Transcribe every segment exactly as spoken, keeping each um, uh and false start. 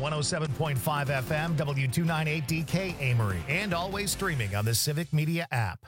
one oh seven point five F M, W two ninety-eight D K Amory, and always streaming on the Civic Media app.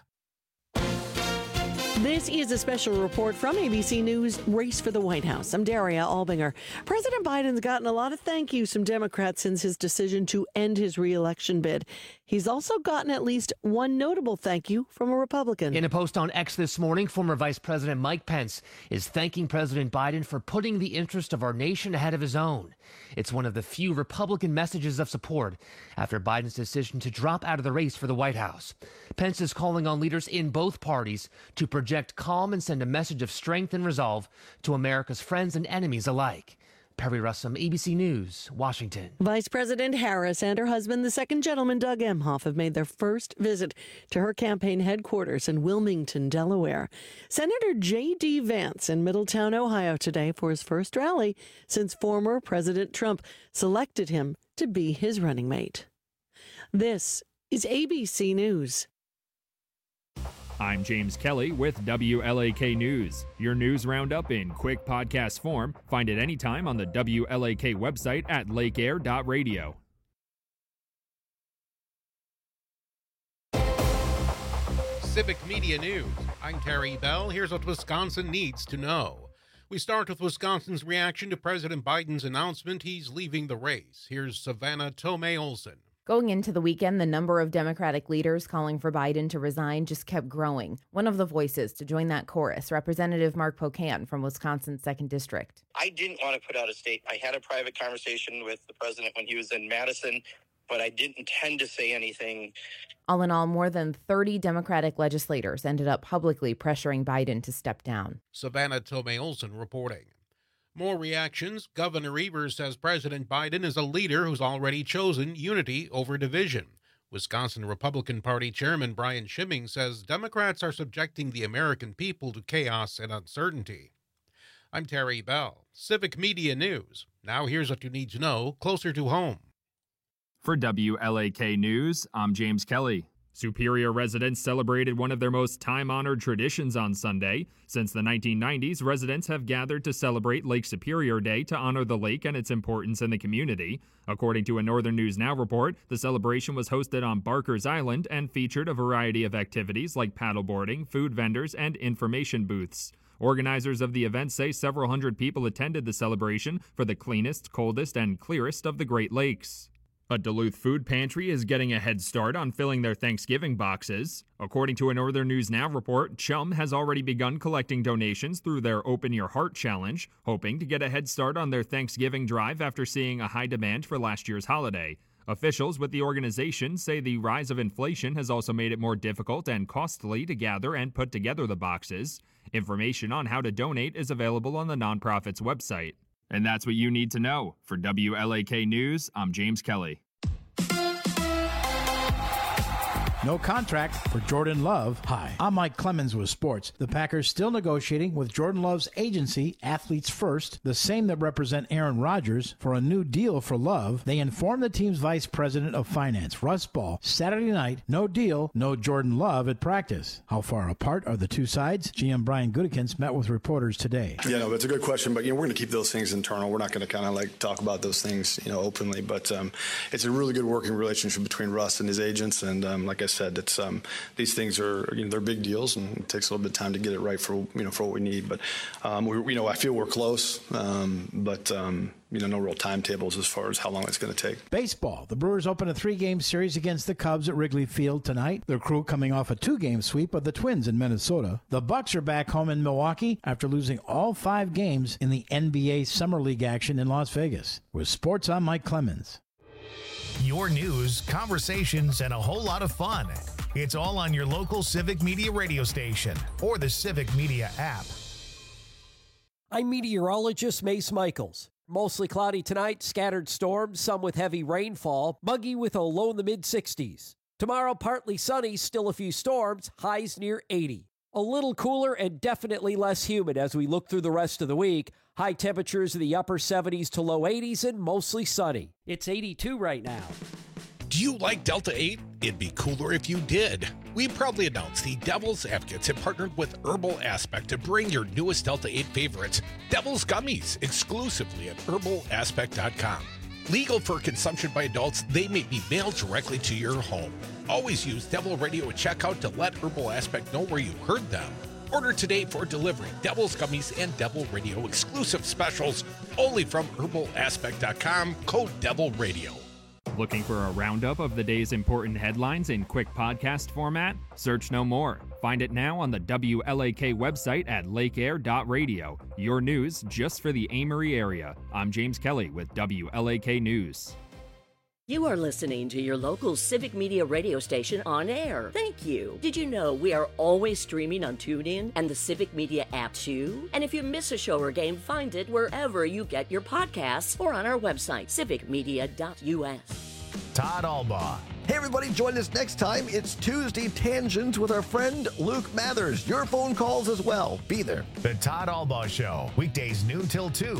This is a special report from A B C News Race for the White House. I'm Daria Albinger. President Biden's gotten a lot of thank yous from Democrats since his decision to end his re-election bid. He's also gotten at least one notable thank you from a Republican. In a post on X this morning, former Vice President Mike Pence is thanking President Biden for putting the interest of our nation ahead of his own. It's one of the few Republican messages of support after Biden's decision to drop out of the race for the White House. Pence is calling on leaders in both parties to project calm and send a message of strength and resolve to America's friends and enemies alike. Perry Russum, A B C News, Washington. Vice President Harris and her husband, the second gentleman, Doug Emhoff, have made their first visit to her campaign headquarters in Wilmington, Delaware. Senator J D. Vance in Middletown, Ohio today for his first rally since former President Trump selected him to be his running mate. This is A B C News. I'm James Kelly with W L A K News. Your news roundup in quick podcast form. Find it anytime on the W L A K website at lake air dot radio. Civic Media News. I'm Terry Bell. Here's what Wisconsin needs to know. We start with Wisconsin's reaction to President Biden's announcement he's leaving the race. Here's Savannah Tomei-Olson. Going into the weekend, the number of Democratic leaders calling for Biden to resign just kept growing. One of the voices to join that chorus, Representative Mark Pocan from Wisconsin's second District. I didn't want to put out a statement. I had a private conversation with the president when he was in Madison, but I didn't intend to say anything. All in all, more than thirty Democratic legislators ended up publicly pressuring Biden to step down. Savannah Tomei-Olson reporting. More reactions. Governor Evers says President Biden is a leader who's already chosen unity over division. Wisconsin Republican Party Chairman Brian Schimming says Democrats are subjecting the American people to chaos and uncertainty. I'm Terry Bell, Civic Media News. Now here's what you need to know closer to home. For W L A K News, I'm James Kelly. Superior residents celebrated one of their most time-honored traditions on Sunday. Since the nineteen nineties, residents have gathered to celebrate Lake Superior Day to honor the lake and its importance in the community. According to a Northern News Now report, the celebration was hosted on Barker's Island and featured a variety of activities like paddleboarding, food vendors, and information booths. Organizers of the event say several hundred people attended the celebration for the cleanest, coldest, and clearest of the Great Lakes. A Duluth food pantry is getting a head start on filling their Thanksgiving boxes. According to a Northern News Now report, Chum has already begun collecting donations through their Open Your Heart Challenge, hoping to get a head start on their Thanksgiving drive after seeing a high demand for last year's holiday. Officials with the organization say the rise of inflation has also made it more difficult and costly to gather and put together the boxes. Information on how to donate is available on the nonprofit's website. And that's what you need to know. For W L A K News, I'm James Kelly. No contract for Jordan Love. Hi, I'm Mike Clemens with sports. The Packers still negotiating with Jordan Love's agency, Athletes First, the same that represent Aaron Rodgers, for a new deal for Love. They informed the team's vice president of finance, Russ Ball, Saturday night, no deal, no Jordan Love at practice. How far apart are the two sides? G M Brian Gutekunst met with reporters today. Yeah, no, it's a good question, but you know we're going to keep those things internal. We're not going to kind of like talk about those things, you know, openly. But um, it's a really good working relationship between Russ and his agents, and um, like I said, it's um, these things are you know they're big deals, and it takes a little bit of time to get it right for you know for what we need. But um, we, you know, I feel we're close, um, but um, you know, no real timetables as far as how long it's going to take. Baseball. The Brewers open a three-game series against the Cubs at Wrigley Field tonight. Their crew coming off a two-game sweep of the Twins in Minnesota. The Bucks are back home in Milwaukee after losing all five games in the N B A Summer League action in Las Vegas. With sports, I'm Mike Clemens. Your news, conversations, and a whole lot of fun. It's all on your local Civic Media radio station or the Civic Media app. I'm meteorologist Mace Michaels. Mostly cloudy tonight, scattered storms, some with heavy rainfall, muggy with a low in the mid sixties. Tomorrow, partly sunny, still a few storms, highs near eighty. A little cooler and definitely less humid as we look through the rest of the week. High temperatures in the upper seventies to low eighties and mostly sunny. It's eighty-two right now. Do you like Delta eight? It'd be cooler if you did. We proudly announce the Devil's Advocates have partnered with Herbal Aspect to bring your newest Delta eight favorites, Devil's Gummies, exclusively at herbal aspect dot com. Legal for consumption by adults, they may be mailed directly to your home. Always use Devil Radio at checkout to let Herbal Aspect know where you heard them. Order today for delivery. Devil's Gummies and Devil Radio exclusive specials only from herbal aspect dot com. Code Devil Radio. Looking for a roundup of the day's important headlines in quick podcast format? Search no more. Find it now on the W L A K website at lake air dot radio. Your news just for the Amory area. I'm James Kelly with W L A K News. You are listening to your local Civic Media radio station on air. Thank you. Did you know we are always streaming on TuneIn and the Civic Media app too? And if you miss a show or game, find it wherever you get your podcasts or on our website, civic media dot U S. Todd Albaugh. Hey everybody, join us next time. It's Tuesday Tangents with our friend Luke Mathers. Your phone calls as well. Be there. The Todd Albaugh Show, weekdays noon till two.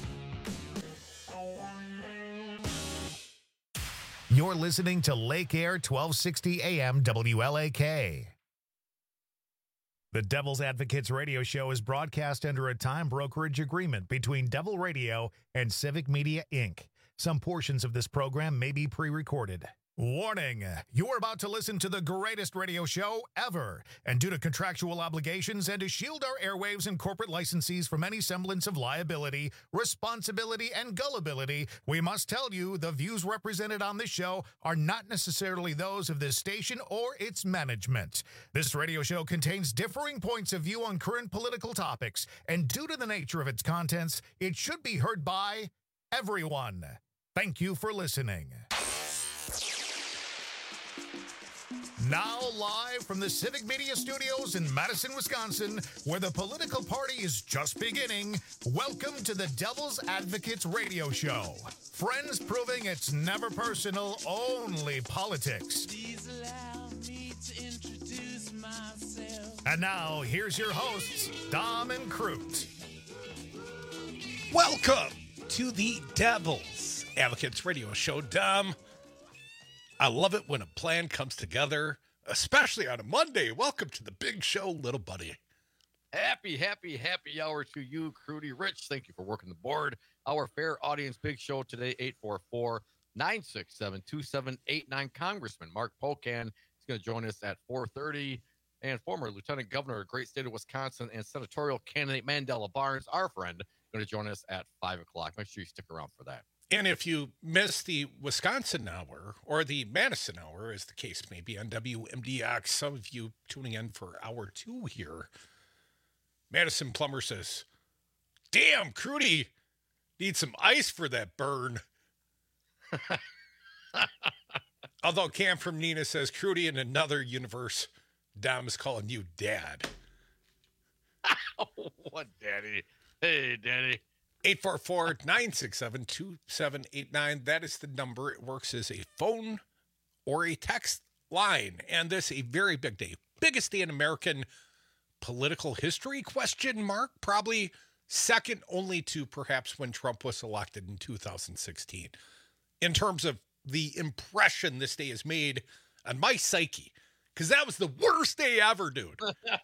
You're listening to Lake Air twelve sixty A M W L A K. The Devil's Advocates radio show is broadcast under a time brokerage agreement between Devil Radio and Civic Media, Incorporated. Some portions of this program may be pre-recorded. Warning, you're about to listen to the greatest radio show ever. And due to contractual obligations and to shield our airwaves and corporate licensees from any semblance of liability, responsibility, and gullibility, we must tell you the views represented on this show are not necessarily those of this station or its management. This radio show contains differing points of view on current political topics, and due to the nature of its contents, it should be heard by everyone. Thank you for listening. Now live from the Civic Media Studios in Madison, Wisconsin, where the political party is just beginning, welcome to the Devil's Advocates radio show. Friends proving it's never personal, only politics. Please allow me to introduce myself. And now, here's your hosts, Dom and Crute. Welcome to the Devil's Advocates radio show, Dom. I love it when a plan comes together, especially on a Monday. Welcome to the big show, little buddy. Happy, happy, happy hour to you, Crudy Rich. Thank you for working the board. Our fair audience big show today, eight four four, nine six seven, two seven eight nine. Congressman Mark Pocan is going to join us at four thirty. And former Lieutenant Governor of the great state of Wisconsin and senatorial candidate Mandela Barnes, our friend, going to join us at five o'clock. Make sure you stick around for that. And if you miss the Wisconsin hour or the Madison hour, as the case may be, on W M D X, some of you tuning in for hour two here, Madison Plumber says, damn, Crudy, need some ice for that burn. Although Cam from Nina says, Crudy, in another universe, Dom is calling you Dad. What, Daddy? Hey, Daddy. eight four four, nine six seven, two seven eight nine. That is the number. It works as a phone or a text line. And this a very big day. Biggest day in American political history, question mark. Probably second only to perhaps when Trump was elected in two thousand sixteen. In terms of the impression this day has made on my psyche. Because that was the worst day ever, dude.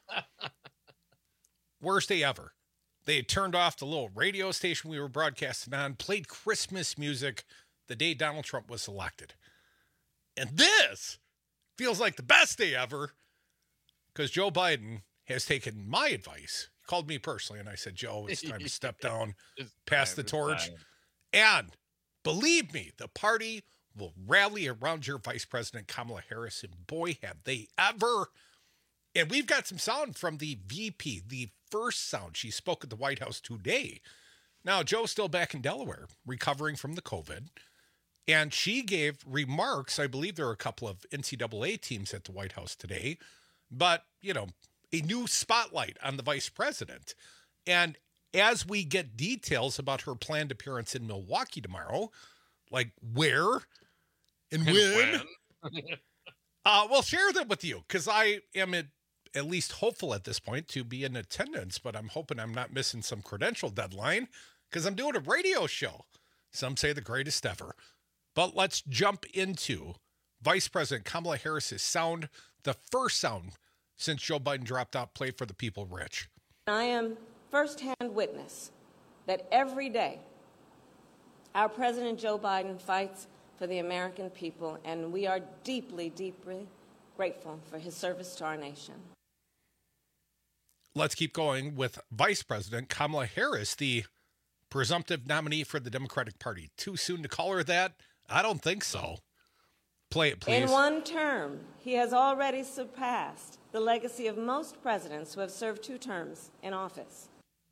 Worst day ever. They had turned off the little radio station we were broadcasting on, played Christmas music the day Donald Trump was elected. And this feels like the best day ever because Joe Biden has taken my advice. He called me personally, and I said, Joe, it's time to step down, pass the torch. And believe me, the party will rally around your Vice President Kamala Harris, and boy, have they ever. And we've got some sound from the V P, the first sound. She spoke at the White House today. Now, Joe's still back in Delaware, recovering from the COVID. And she gave remarks. I believe there are a couple of N C double A teams at the White House today. But, you know, a new spotlight on the vice president. And as we get details about her planned appearance in Milwaukee tomorrow, like where and, and when, when? uh, we'll share them with you because I am at, at least hopeful at this point to be in attendance, but I'm hoping I'm not missing some credential deadline because I'm doing a radio show. Some say the greatest ever. But let's jump into Vice President Kamala Harris's sound, the first sound since Joe Biden dropped out, Play for the People, Rich. I am firsthand witness that every day Our President Joe Biden fights for the American people, and we are deeply, deeply grateful for his service to our nation. Let's keep going with Vice President Kamala Harris, the presumptive nominee for the Democratic Party. Too soon to call her that? I don't think so. Play it, please. In one term, he has already surpassed the legacy of most presidents who have served two terms in office.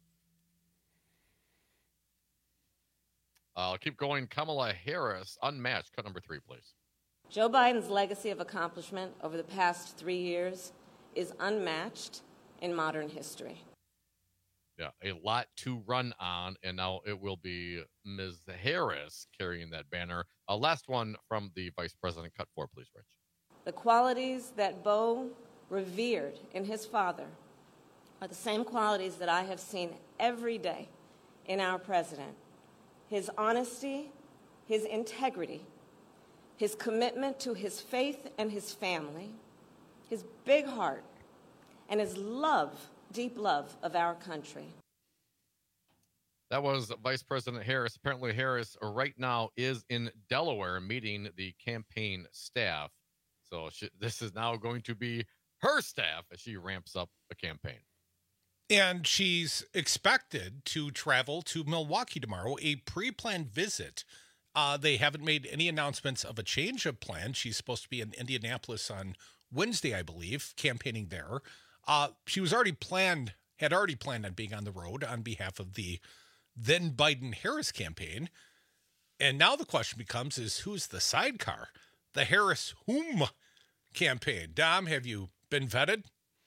I'll keep going. Kamala Harris, unmatched. Cut number three, please. Joe Biden's legacy of accomplishment over the past three years is unmatched in modern history. Yeah, a lot to run on, and now it will be Miz Harris carrying that banner. Uh, last one from the Vice President. Cut four, please, Rich. The qualities that Beau revered in his father are the same qualities that I have seen every day in our president. His honesty, his integrity, his commitment to his faith and his family, his big heart, and his love, deep love of our country. That was Vice President Harris. Apparently, Harris right now is in Delaware meeting the campaign staff. So she, this is now going to be her staff as she ramps up the campaign. And she's expected to travel to Milwaukee tomorrow, a pre-planned visit. Uh, they haven't made any announcements of a change of plan. She's supposed to be in Indianapolis on Wednesday, I believe, campaigning there. Uh, she was already planned, had already planned on being on the road on behalf of the then Biden-Harris campaign. And now the question becomes is who's the sidecar? The Harris-whom campaign. Dom, have you been vetted?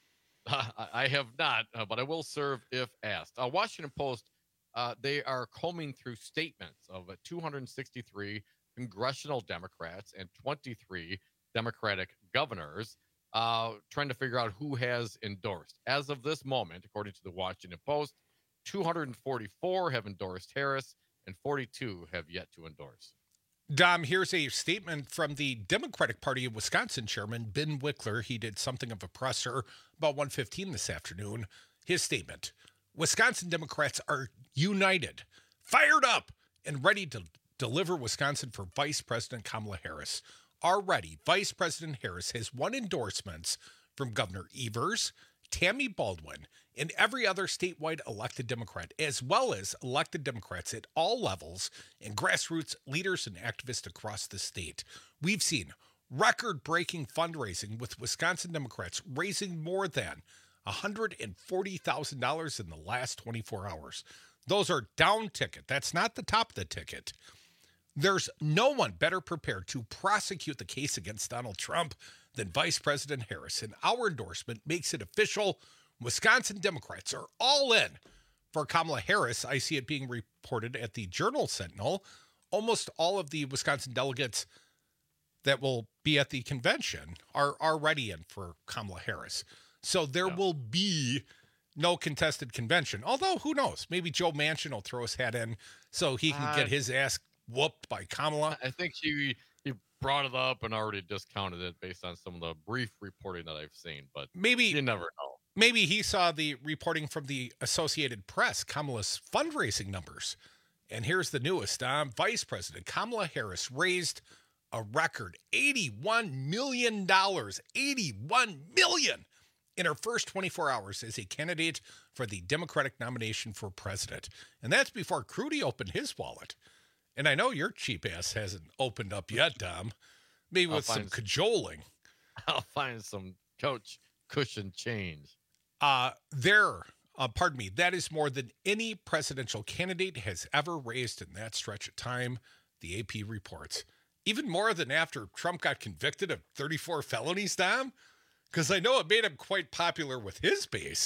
Uh, I have not, uh, but I will serve if asked. Uh, Washington Post, uh, they are combing through statements of uh, two hundred sixty-three congressional Democrats and twenty-three Democratic governors, uh, trying to figure out who has endorsed. As of this moment, according to the Washington Post, two hundred forty-four have endorsed Harris and forty-two have yet to endorse. Dom, here's a statement from the Democratic Party of Wisconsin chairman, Ben Wickler. He did something of a presser about one fifteen this afternoon. His statement, Wisconsin Democrats are united, fired up, and ready to deliver Wisconsin for Vice President Kamala Harris. Already, Vice President Harris has won endorsements from Governor Evers, Tammy Baldwin, and every other statewide elected Democrat, as well as elected Democrats at all levels and grassroots leaders and activists across the state. We've seen record-breaking fundraising with Wisconsin Democrats raising more than one hundred forty thousand dollars in the last twenty-four hours. Those are down ticket. That's not the top of the ticket. There's no one better prepared to prosecute the case against Donald Trump than Vice President Harris, and our endorsement makes it official. Wisconsin Democrats are all in for Kamala Harris. I see it being reported at the Journal Sentinel. Almost all of the Wisconsin delegates that will be at the convention are already in for Kamala Harris. So there yeah. will be no contested convention. Although, who knows? Maybe Joe Manchin will throw his hat in so he can uh, get his ass whooped by Kamala. I think he, he brought it up and already discounted it based on some of the brief reporting that I've seen. But maybe you never know. Maybe he saw the reporting from the Associated Press, Kamala's fundraising numbers. And here's the newest. Um, Vice President Kamala Harris raised a record eighty-one million dollars, eighty-one million dollars in her first twenty-four hours as a candidate for the Democratic nomination for president. And that's before Crudy opened his wallet. And I know your cheap ass hasn't opened up yet, Dom. Maybe with some cajoling. I'll find some coach cushion change. Uh, there, uh, pardon me, that is more than any presidential candidate has ever raised in that stretch of time, the A P reports. Even more than after Trump got convicted of thirty-four felonies, Dom, because I know it made him quite popular with his base.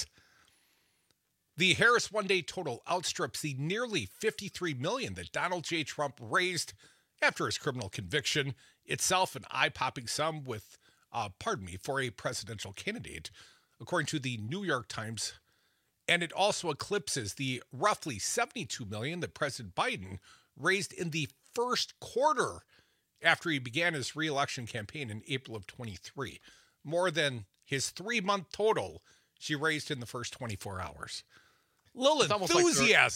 The Harris one-day total outstrips the nearly fifty-three million dollars that Donald J. Trump raised after his criminal conviction, itself an eye-popping sum with, uh, pardon me, for a presidential candidate, according to the New York Times. And it also eclipses the roughly seventy-two million dollars that President Biden raised in the first quarter after he began his re-election campaign in April of twenty-three. More than his three-month total she raised in the first twenty-four hours. Little it's enthusiasm. Like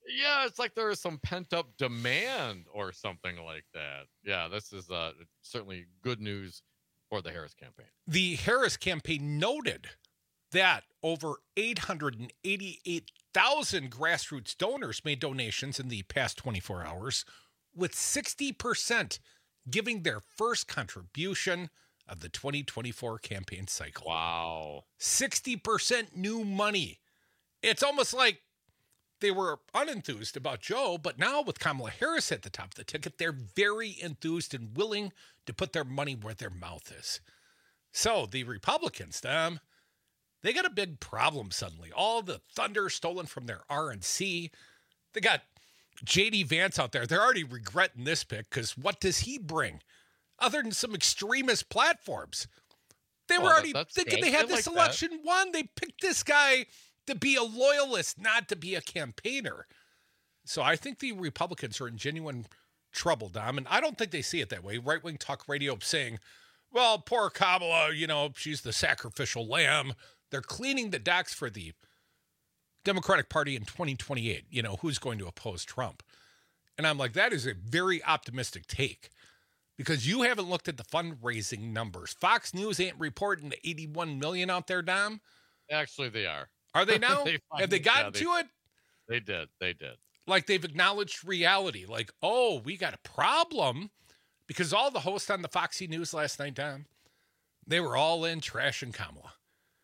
Yeah, it's like there is some pent-up demand or something like that. Yeah, this is uh, certainly good news for the Harris campaign. The Harris campaign noted that over eight hundred eighty-eight thousand grassroots donors made donations in the past twenty-four hours, with sixty percent giving their first contribution of the twenty twenty-four campaign cycle. Wow. sixty percent new money. It's almost like they were unenthused about Joe, but now with Kamala Harris at the top of the ticket, they're very enthused and willing to put their money where their mouth is. So the Republicans, them, they got a big problem suddenly. All the thunder stolen from their R N C. They got J D Vance out there. They're already regretting this pick because what does he bring other than some extremist platforms? They were Well, already that- that's thinking great. they had I this like election won. They picked this guy to be a loyalist, not to be a campaigner. So I think the Republicans are in genuine trouble, Dom, and I don't think they see it that way. Right-wing talk radio saying, well, poor Kamala, you know, she's the sacrificial lamb. They're cleaning the decks for the Democratic Party in twenty twenty-eight. You know, who's going to oppose Trump? And I'm like, that is a very optimistic take because you haven't looked at the fundraising numbers. Fox News ain't reporting the eighty-one million out there, Dom. Actually, they are. Are they now? They Have they gotten yeah, they- to it? They did. They did. Like they've acknowledged reality. Like, oh, we got a problem because all the hosts on the Foxy News last night, Dom, they were all in trashing Kamala.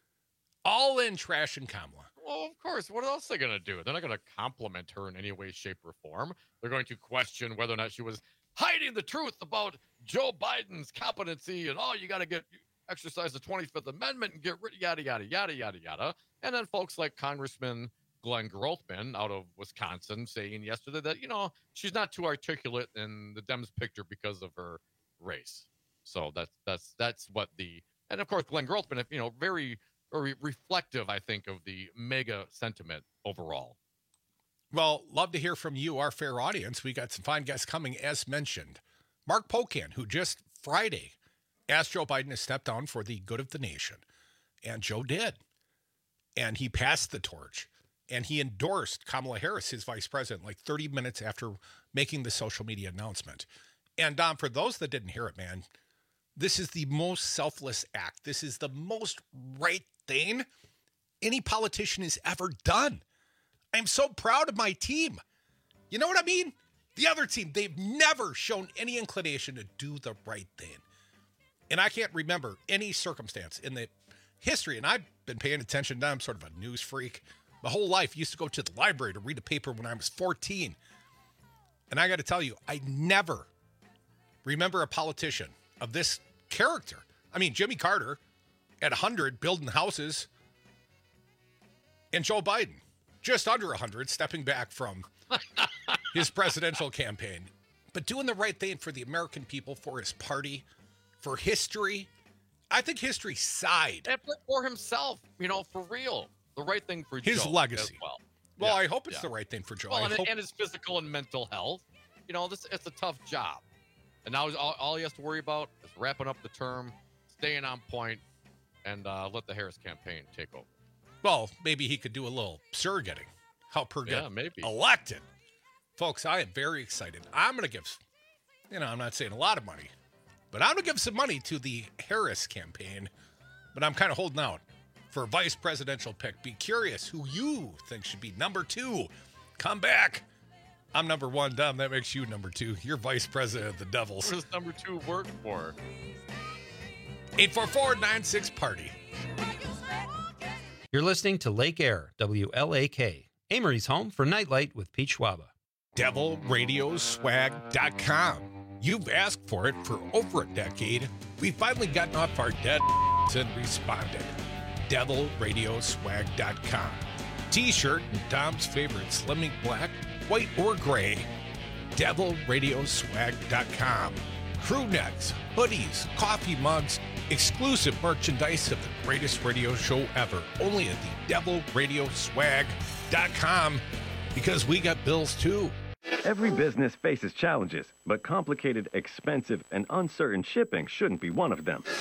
All in trashing Kamala. Well, of course. What else are they going to do? They're not going to compliment her in any way, shape, or form. They're going to question whether or not she was hiding the truth about Joe Biden's competency and, oh, you got to get exercise the twenty-fifth Amendment and get rid of yada, yada, yada, yada, yada. And then folks like Congressman Glenn Grothman out of Wisconsin saying yesterday that, you know, she's not too articulate and the Dems picked her because of her race. So that's that's that's what the and of course Glenn Grothman, you know, very very reflective, I think, of the mega sentiment overall. Well, love to hear from you, our fair audience. We got some fine guests coming, as mentioned. Mark Pocan, who just Friday asked Joe Biden to step down for the good of the nation. And Joe did. And he passed the torch. And he endorsed Kamala Harris, his vice president, like thirty minutes after making the social media announcement. And Dom, for those that didn't hear it, man, this is the most selfless act. This is the most right thing any politician has ever done. I'm so proud of my team. You know what I mean? The other team, they've never shown any inclination to do the right thing. And I can't remember any circumstance in the history, and I've been paying attention now. I'm sort of a news freak. My whole life used to go to the library to read a paper when I was fourteen. And I got to tell you, I never remember a politician of this character. I mean, Jimmy Carter at one hundred building houses, and Joe Biden just under one hundred stepping back from his presidential campaign, but doing the right thing for the American people, for his party, for history. I think history sighed. And for himself, you know, for real. The right thing for his Joe legacy. As well. Well, Yeah, I hope it's yeah. the right thing for Joe. Well, I and, hope- and his physical and mental health. You know, this it's a tough job. And now all, all he has to worry about is wrapping up the term, staying on point, and uh, let the Harris campaign take over. Well, maybe he could do a little surrogating. Help her get Yeah, maybe. elected. Folks, I am very excited. I'm going to give, you know, I'm not saying a lot of money, but I'm going to give some money to the Harris campaign. But I'm kind of holding out for a vice presidential pick. Be curious who you think should be number two. Come back. I'm number one, Dom. That makes you number two. You're vice president of the Devils. What does number two work for? eight four four, nine six, party. You're listening to Lake Air, W L A K, Amory's home for Nightlight with Pete Schwaba. devil radio swag dot com. You've asked for it for over a decade. We've finally gotten off our dead and responded. devil radio swag dot com. T-shirt in Dom's favorite slimming black, white, or gray. devil radio swag dot com. Crew necks, hoodies, coffee mugs, exclusive merchandise of the greatest radio show ever. Only at the devil radio swag dot com, because we got bills too. Every business faces challenges, but complicated, expensive, and uncertain shipping shouldn't be one of them.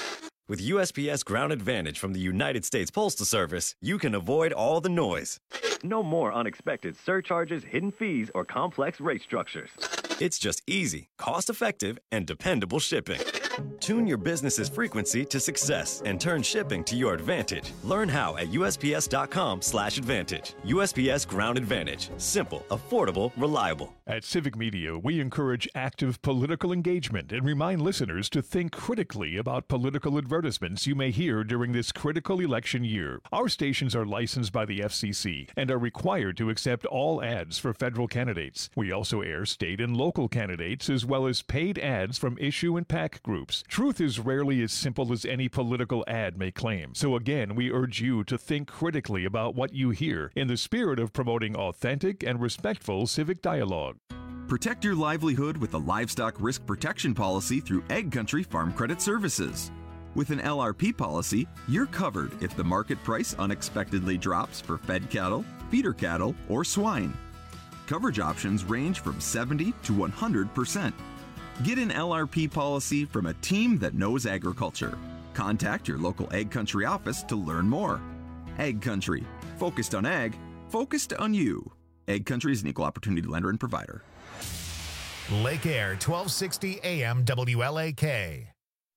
With U S P S Ground Advantage from the United States Postal Service, you can avoid all the noise. No more unexpected surcharges, hidden fees, or complex rate structures. It's just easy, cost-effective, and dependable shipping. Tune your business's frequency to success and turn shipping to your advantage. Learn how at U S P S dot com slash advantage. U S P S Ground Advantage. Simple, affordable, reliable. At Civic Media, we encourage active political engagement and remind listeners to think critically about political advertisements you may hear during this critical election year. Our stations are licensed by the F C C and are required to accept all ads for federal candidates. We also air state and local candidates as well as paid ads from issue and PAC groups. Truth is rarely as simple as any political ad may claim. So again, we urge you to think critically about what you hear in the spirit of promoting authentic and respectful civic dialogue. Protect your livelihood with a livestock risk protection policy through Egg Country Farm Credit Services. With an L R P policy, you're covered if the market price unexpectedly drops for fed cattle, feeder cattle, or swine. Coverage options range from seventy to one hundred percent. Get an L R P policy from a team that knows agriculture. Contact your local Egg Country office to learn more. Egg Country, focused on ag, focused on you. Egg Country is an equal opportunity lender and provider. Lake Air, twelve sixty A M W L A K.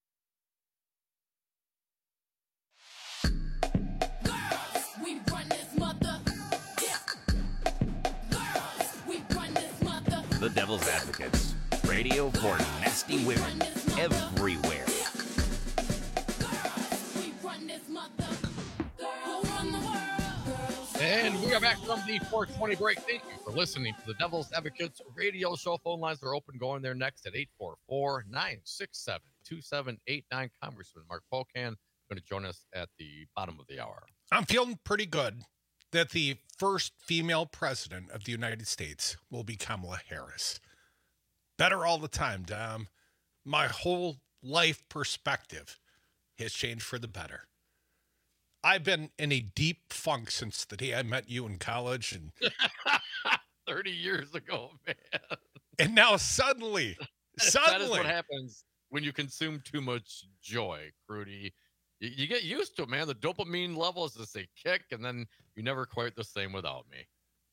The Devil's Advocates. Radio for nasty women everywhere. And we are back from the four twenty break. Thank you for listening to the Devil's Advocates radio show. Phone lines are open. Going there next at eight four four, nine six seven, two seven eight nine. Congressman Mark Pocan going to join us at the bottom of the hour. I'm feeling pretty good that the first female president of the United States will be Kamala Harris. Better all the time, Dom. My whole life perspective has changed for the better. I've been in a deep funk since the day I met you in college. And thirty years ago, man. And now suddenly, suddenly. That is what happens when you consume too much joy, Crudy. You, you get used to it, man. The dopamine levels just a kick, and then you're never quite the same without me.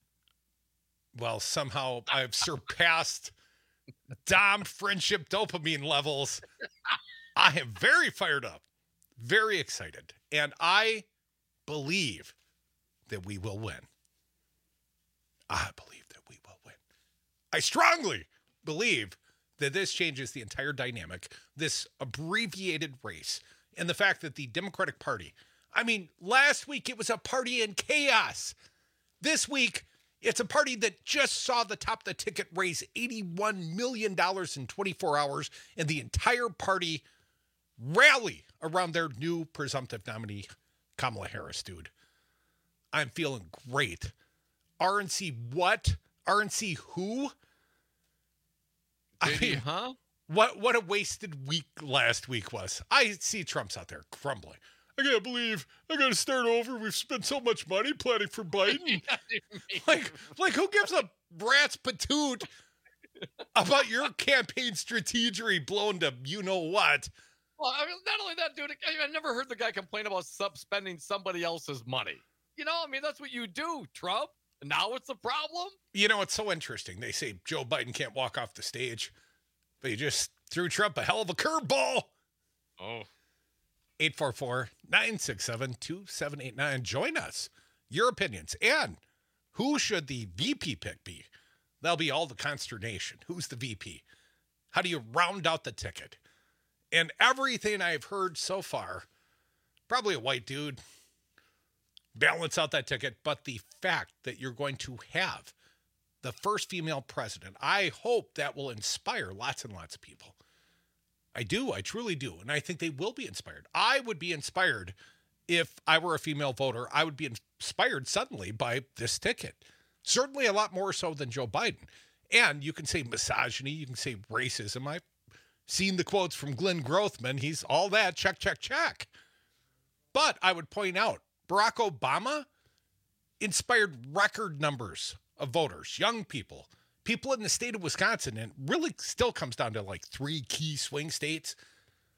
Well, somehow I've surpassed Dom friendship dopamine levels. I am very fired up, very excited, and I believe that we will win. I believe that we will win. I strongly believe that this changes the entire dynamic, this abbreviated race, and the fact that the Democratic Party, I mean, last week it was a party in chaos. This week, it's a party that just saw the top of the ticket raise eighty-one million dollars in twenty-four hours, and the entire party rally around their new presumptive nominee, Kamala Harris, dude. I'm feeling great. R N C what? R N C who? Did I he, mean, huh? What, what a wasted week last week was. I see Trump's out there crumbling. I can't believe I got to start over. We've spent so much money planning for Biden. like, like who gives a rat's patoot about your campaign strategy blown to you know what? Well, I mean, not only that, dude, I, I never heard the guy complain about sub spending somebody else's money. You know, I mean, that's what you do, Trump. And now it's a problem. You know, it's so interesting. They say Joe Biden can't walk off the stage, but you just threw Trump a hell of a curveball. Oh. eight four four, nine six seven, two seven eight nine. Join us. Your opinions. And who should the V P pick be? That'll be all the consternation. Who's the V P? How do you round out the ticket? And everything I've heard so far, probably a white dude, balance out that ticket. But the fact that you're going to have the first female president, I hope that will inspire lots and lots of people. I do. I truly do. And I think they will be inspired. I would be inspired if I were a female voter. I would be inspired suddenly by this ticket. Certainly a lot more so than Joe Biden. And you can say misogyny. You can say racism. I've seen the quotes from Glenn Grothman. He's all that. Check, check, check. But I would point out, Barack Obama inspired record numbers of voters, young people, people in the state of Wisconsin, and really still comes down to like three key swing states.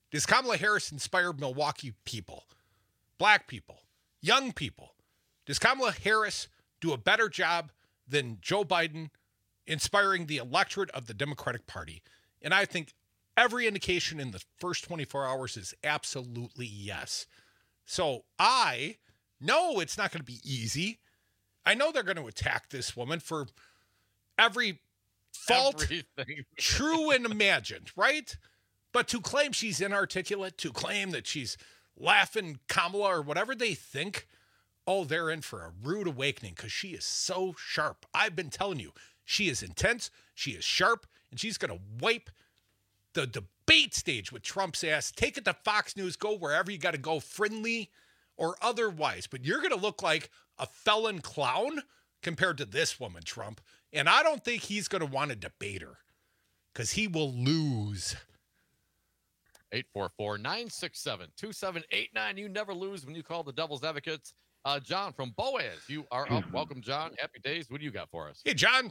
Does Kamala Harris inspire Milwaukee people, black people, young people? Does Kamala Harris do a better job than Joe Biden inspiring the electorate of the Democratic Party? And I think every indication in the first twenty-four hours is absolutely yes. So I know it's not going to be easy. I know they're going to attack this woman for every fault, Everything. true and imagined, right? But to claim she's inarticulate, to claim that she's laughing Kamala or whatever they think, oh, they're in for a rude awakening because she is so sharp. I've been telling you, she is intense, she is sharp, and she's going to wipe the debate stage with Trump's ass. Take it to Fox News, go wherever you got to go, friendly or otherwise. But you're going to look like a felon clown compared to this woman, Trump. And I don't think he's going to want to debate her because he will lose. eight four four, nine six seven, two seven eight nine. You never lose when you call the Devil's Advocates. Uh, John from Boaz, you are up. Welcome, John. Happy days. What do you got for us? Hey, John.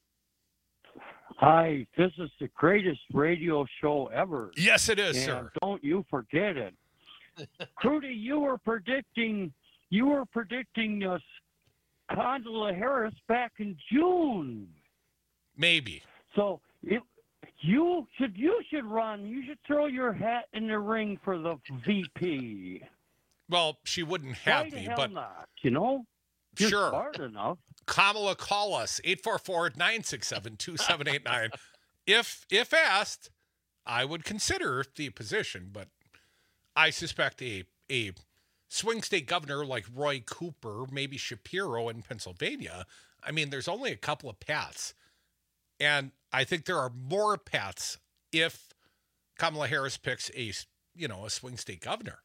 Hi, this is the greatest radio show ever. Yes, it is, and sir. Don't you forget it. Crudy, you were predicting you were predicting uh, Kamala Harris back in June. Maybe. So it, you should you should run. You should throw your hat in the ring for the V P. Well, she wouldn't have Why the me, hell but not? You know, you're sure. smart enough. Kamala, call us, eight four four, nine six seven, two seven eight nine. If if asked, I would consider the position, but I suspect a a swing state governor like Roy Cooper, maybe Shapiro in Pennsylvania. I mean, there's only a couple of paths. And I think there are more paths if Kamala Harris picks a, you know, a swing state governor.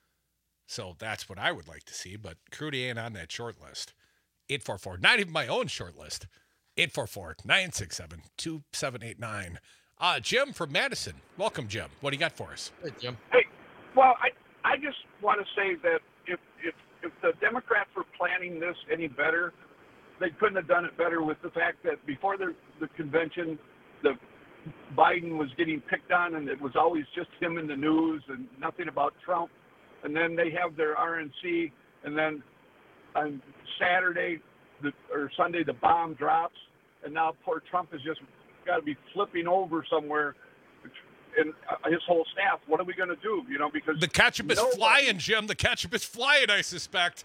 So that's what I would like to see, but Crudy ain't on that short list. eight four four, not even my own short list. eight four four, nine six seven, two seven eight nine. Uh, Jim from Madison. Welcome, Jim. What do you got for us? Hey, Jim. Hey, well, I I just want to say that if if if the Democrats were planning this any better, they couldn't have done it better with the fact that before the the convention, the Biden was getting picked on, and it was always just him in the news and nothing about Trump. And then they have their R N C, and then on Saturday the, or Sunday the bomb drops, and now poor Trump has just got to be flipping over somewhere, and his whole staff. What are we going to do? You know, because the ketchup is nobody, flying, Jim. The ketchup is flying, I suspect.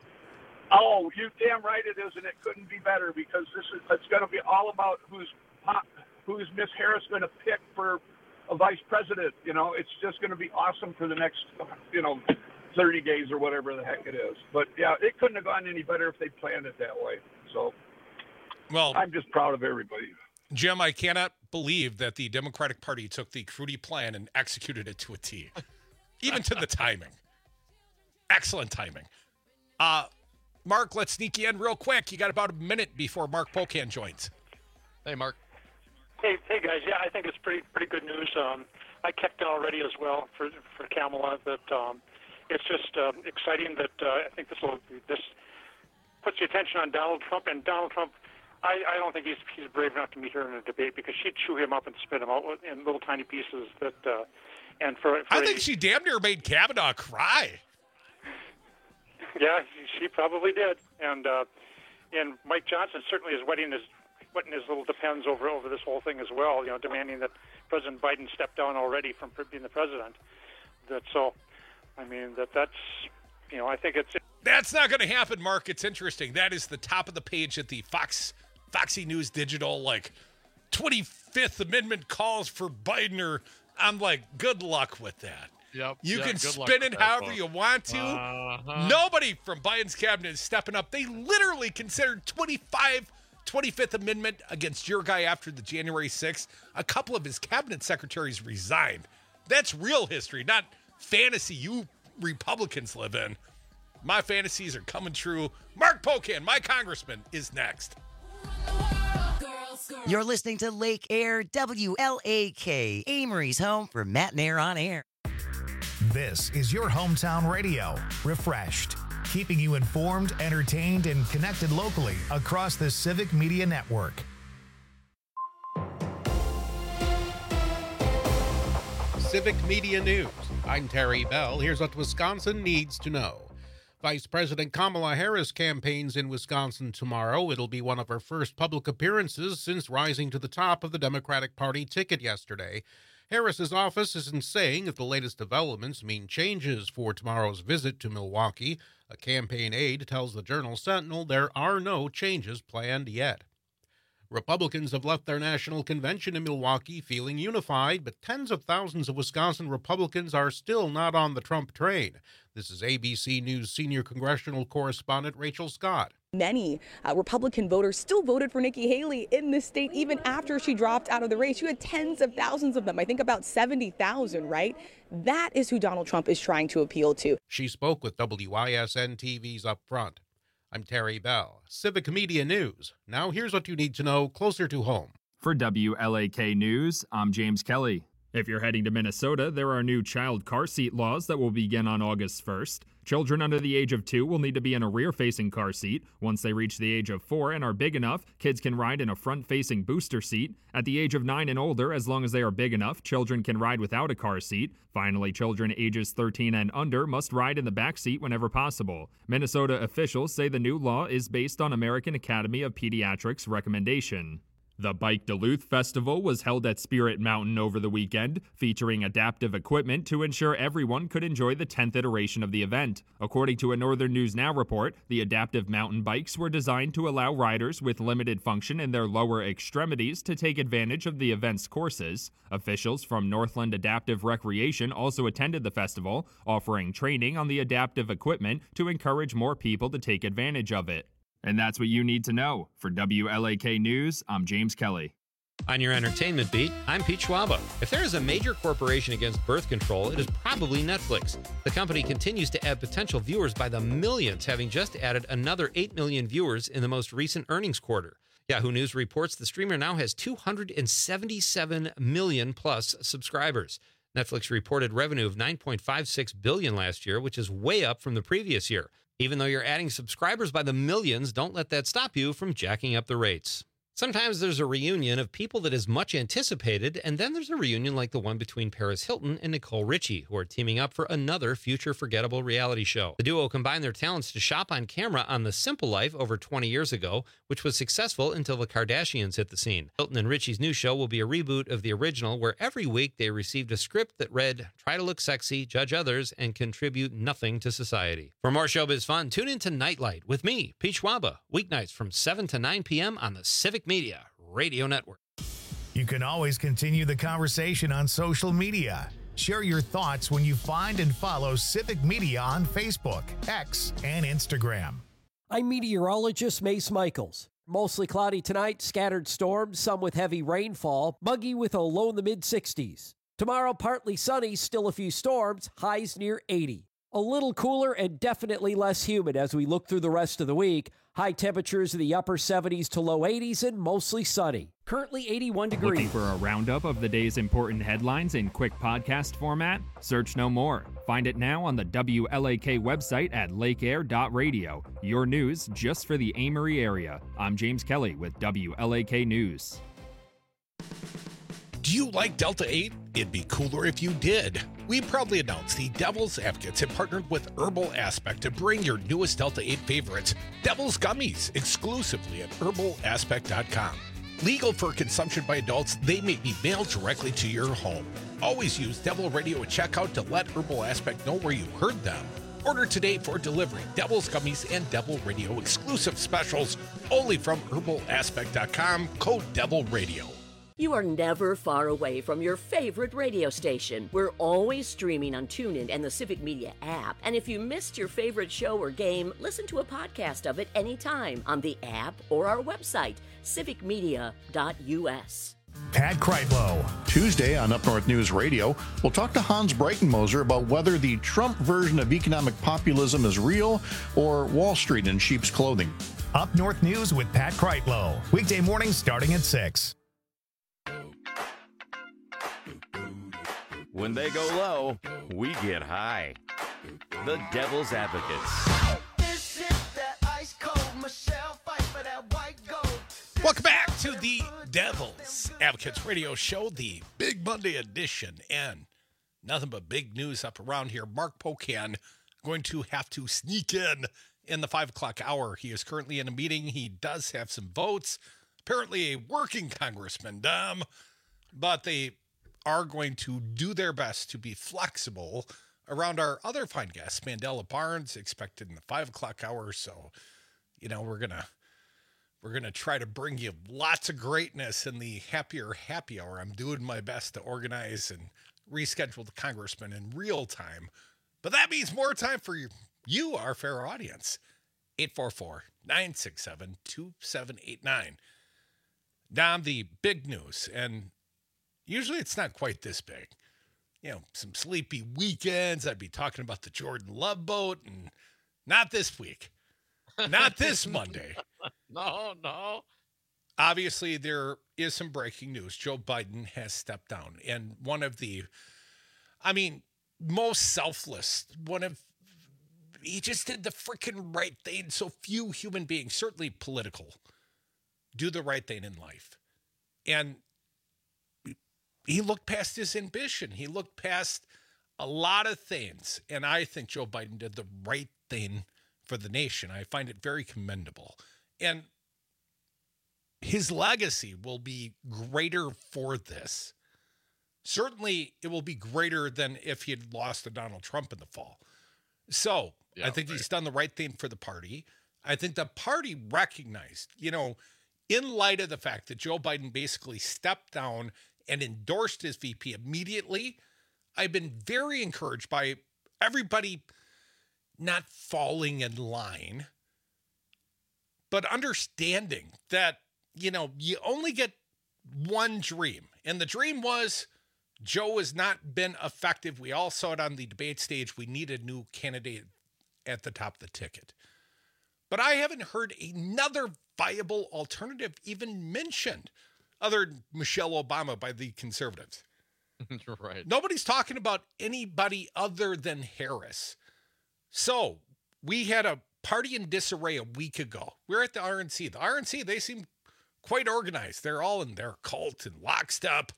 Oh, you damn right it is, and it couldn't be better because this is it's going to be all about who's who's Miss Harris going to pick for a vice president. You know, it's just going to be awesome for the next, you know, thirty days or whatever the heck it is. But yeah, it couldn't have gone any better if they planned it that way. So, well, I'm just proud of everybody. Jim, I cannot believe that the Democratic Party took the Crudy plan and executed it to a T, even to the timing. Excellent timing. Uh, Mark, let's sneak you in real quick. You got about a minute before Mark Pocan joins. Hey, Mark. Hey, hey guys. Yeah, I think it's pretty pretty good news. Um, I checked it already as well for for Kamala. That um, it's just uh, exciting that uh, I think this will this puts the attention on Donald Trump, and Donald Trump. I, I don't think he's he's brave enough to meet her in a debate because she'd chew him up and spit him out in little tiny pieces. That uh, and for, for I think a, she damn near made Kavanaugh cry. Yeah, she probably did, and uh, and Mike Johnson certainly is wetting his wetting his little depends over over this whole thing as well. You know, demanding that President Biden step down already from being the president. That so, I mean that that's you know I think it's that's not going to happen, Mark. It's interesting. That is the top of the page at the Fox Foxy News Digital like twenty-fifth Amendment calls for Biden. Or I'm like, good luck with that. Yep, you yeah, can spin it that, however folks. you want to. Uh-huh. Nobody from Biden's cabinet is stepping up. They literally considered twenty-five, twenty-fifth Amendment against your guy after the January sixth. A couple of his cabinet secretaries resigned. That's real history, not fantasy you Republicans live in. My fantasies are coming true. Mark Pocan, my congressman, is next. You're listening to Lake Air W L A K, Amory's home for Matt and Air on Air. This is your hometown radio, Refreshed, keeping you informed, entertained, and connected locally across the Civic Media Network. Civic Media News. I'm Terry Bell. Here's what Wisconsin needs to know. Vice President Kamala Harris campaigns in Wisconsin tomorrow. It'll be one of her first public appearances since rising to the top of the Democratic Party ticket yesterday. Harris's office isn't saying if the latest developments mean changes for tomorrow's visit to Milwaukee. A campaign aide tells the Journal Sentinel there are no changes planned yet. Republicans have left their national convention in Milwaukee feeling unified, but tens of thousands of Wisconsin Republicans are still not on the Trump train. This is A B C News senior congressional correspondent Rachel Scott. Many uh, Republican voters still voted for Nikki Haley in this state even after she dropped out of the race. You had tens of thousands of them, I think about seventy thousand, right? That is who Donald Trump is trying to appeal to. She spoke with W I S N T V's Up Front. I'm Terry Bell, Civic Media News. Now here's what you need to know closer to home. For W L A K News, I'm James Kelly. If you're heading to Minnesota, there are new child car seat laws that will begin on August first. Children under the age of two will need to be in a rear-facing car seat. Once they reach the age of four and are big enough, kids can ride in a front-facing booster seat. At the age of nine and older, as long as they are big enough, children can ride without a car seat. Finally, children ages thirteen and under must ride in the back seat whenever possible. Minnesota officials say the new law is based on American Academy of Pediatrics' recommendation. The Bike Duluth Festival was held at Spirit Mountain over the weekend, featuring adaptive equipment to ensure everyone could enjoy the tenth iteration of the event. According to a Northern News Now report, the adaptive mountain bikes were designed to allow riders with limited function in their lower extremities to take advantage of the event's courses. Officials from Northland Adaptive Recreation also attended the festival, offering training on the adaptive equipment to encourage more people to take advantage of it. And that's what you need to know. For W L A K News, I'm James Kelly. On your entertainment beat, I'm Pete Schwaba. If there is a major corporation against birth control, it is probably Netflix. The company continues to add potential viewers by the millions, having just added another eight million viewers in the most recent earnings quarter. Yahoo News reports the streamer now has two hundred seventy-seven million plus subscribers. Netflix reported revenue of nine point five six billion dollars last year, which is way up from the previous year. Even though you're adding subscribers by the millions, don't let that stop you from jacking up the rates. Sometimes there's a reunion of people that is much anticipated, and then there's a reunion like the one between Paris Hilton and Nicole Richie, who are teaming up for another future forgettable reality show. The duo combined their talents to shop on camera on The Simple Life over twenty years ago, which was successful until the Kardashians hit the scene. Hilton and Richie's new show will be a reboot of the original, where every week they received a script that read, "Try to look sexy, judge others, and contribute nothing to society." For more showbiz fun, tune in to Nightlight with me, Pete Schwaba, weeknights from seven to nine p.m. on the Civic Media Radio Network. You can always continue the conversation on social media. Share your thoughts when you find and follow Civic Media on Facebook, X, and Instagram. I'm meteorologist Mace Michaels. Mostly cloudy tonight, scattered storms, some with heavy rainfall, muggy with a low in the mid sixties. Tomorrow, partly sunny, still a few storms, highs near eighty. A little cooler and definitely less humid as we look through the rest of the week. High temperatures in the upper seventies to low eighties and mostly sunny. Currently eighty-one degrees. Looking for a roundup of the day's important headlines in quick podcast format? Search no more. Find it now on the W L A K website at lake air dot radio. Your news just for the Amory area. I'm James Kelly with W L A K News. Do you like Delta eight? It'd be cooler if you did. We proudly announce the Devil's Advocates have partnered with Herbal Aspect to bring your newest Delta eight favorites, Devil's Gummies, exclusively at herbal aspect dot com. Legal for consumption by adults, they may be mailed directly to your home. Always use Devil Radio at checkout to let Herbal Aspect know where you heard them. Order today for delivery. Devil's Gummies and Devil Radio exclusive specials only from herbal aspect dot com, code Devil Radio. You are never far away from your favorite radio station. We're always streaming on TuneIn and the Civic Media app. And if you missed your favorite show or game, listen to a podcast of it anytime on the app or our website, civic media dot u s. Pat Kreitlow. Tuesday on Up North News Radio, we'll talk to Hans Breitenmoser about whether the Trump version of economic populism is real or Wall Street in sheep's clothing. Up North News with Pat Kreitlow. Weekday mornings starting at six. When they go low, we get high. The Devil's Advocates. This is that ice cold Michelle fight for that white gold. Welcome back to the Devil's Advocates Radio Show, the Big Monday edition. And Nothing but big news up around here. Mark Pocan going to have to sneak in in the five o'clock hour. He is currently in a meeting. He does have some votes. Apparently a working congressman, Dom, but they are going to do their best to be flexible around our other fine guests. Mandela Barnes expected in the five o'clock hour. So, you know, we're going to, we're going to try to bring you lots of greatness in the happier happy hour. I'm doing my best to organize and reschedule the congressman in real time, but that means more time for you, you our fair audience. eight four four, nine six seven, two seven eight nine. Dom, the big news, and usually it's not quite this big. You know, some sleepy weekends, I'd be talking about the Jordan Love boat, and not this week. Not this Monday. No, no. Obviously, there is some breaking news. Joe Biden has stepped down. And one of the, I mean, most selfless, one of, he just did the freaking right thing. So few human beings, certainly political, do the right thing in life. And he looked past his ambition. He looked past a lot of things. And I think Joe Biden did the right thing for the nation. I find it very commendable. And his legacy will be greater for this. Certainly, it will be greater than if he had lost to Donald Trump in the fall. So Yeah, I think right. he's done the right thing for the party. I think the party recognized, you know, in light of the fact that Joe Biden basically stepped down and endorsed his V P immediately, I've been very encouraged by everybody not falling in line, but understanding that, you know, you only get one dream. And the dream was Joe has not been effective. We all saw it on the debate stage. We need a new candidate at the top of the ticket. But I haven't heard another viable alternative even mentioned other than Michelle Obama by the conservatives. Right. Nobody's talking about anybody other than Harris. So we had a party in disarray a week ago. We were at the R N C. The R N C, they seem quite organized. They're all in their cult and lockstep.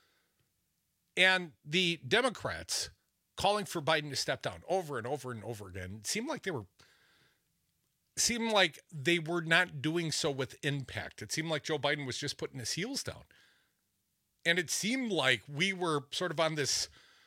And the Democrats calling for Biden to step down over and over and over again seemed like they were seemed like they were not doing so with impact. It seemed like Joe Biden was just putting his heels down. And it seemed like we were sort of on this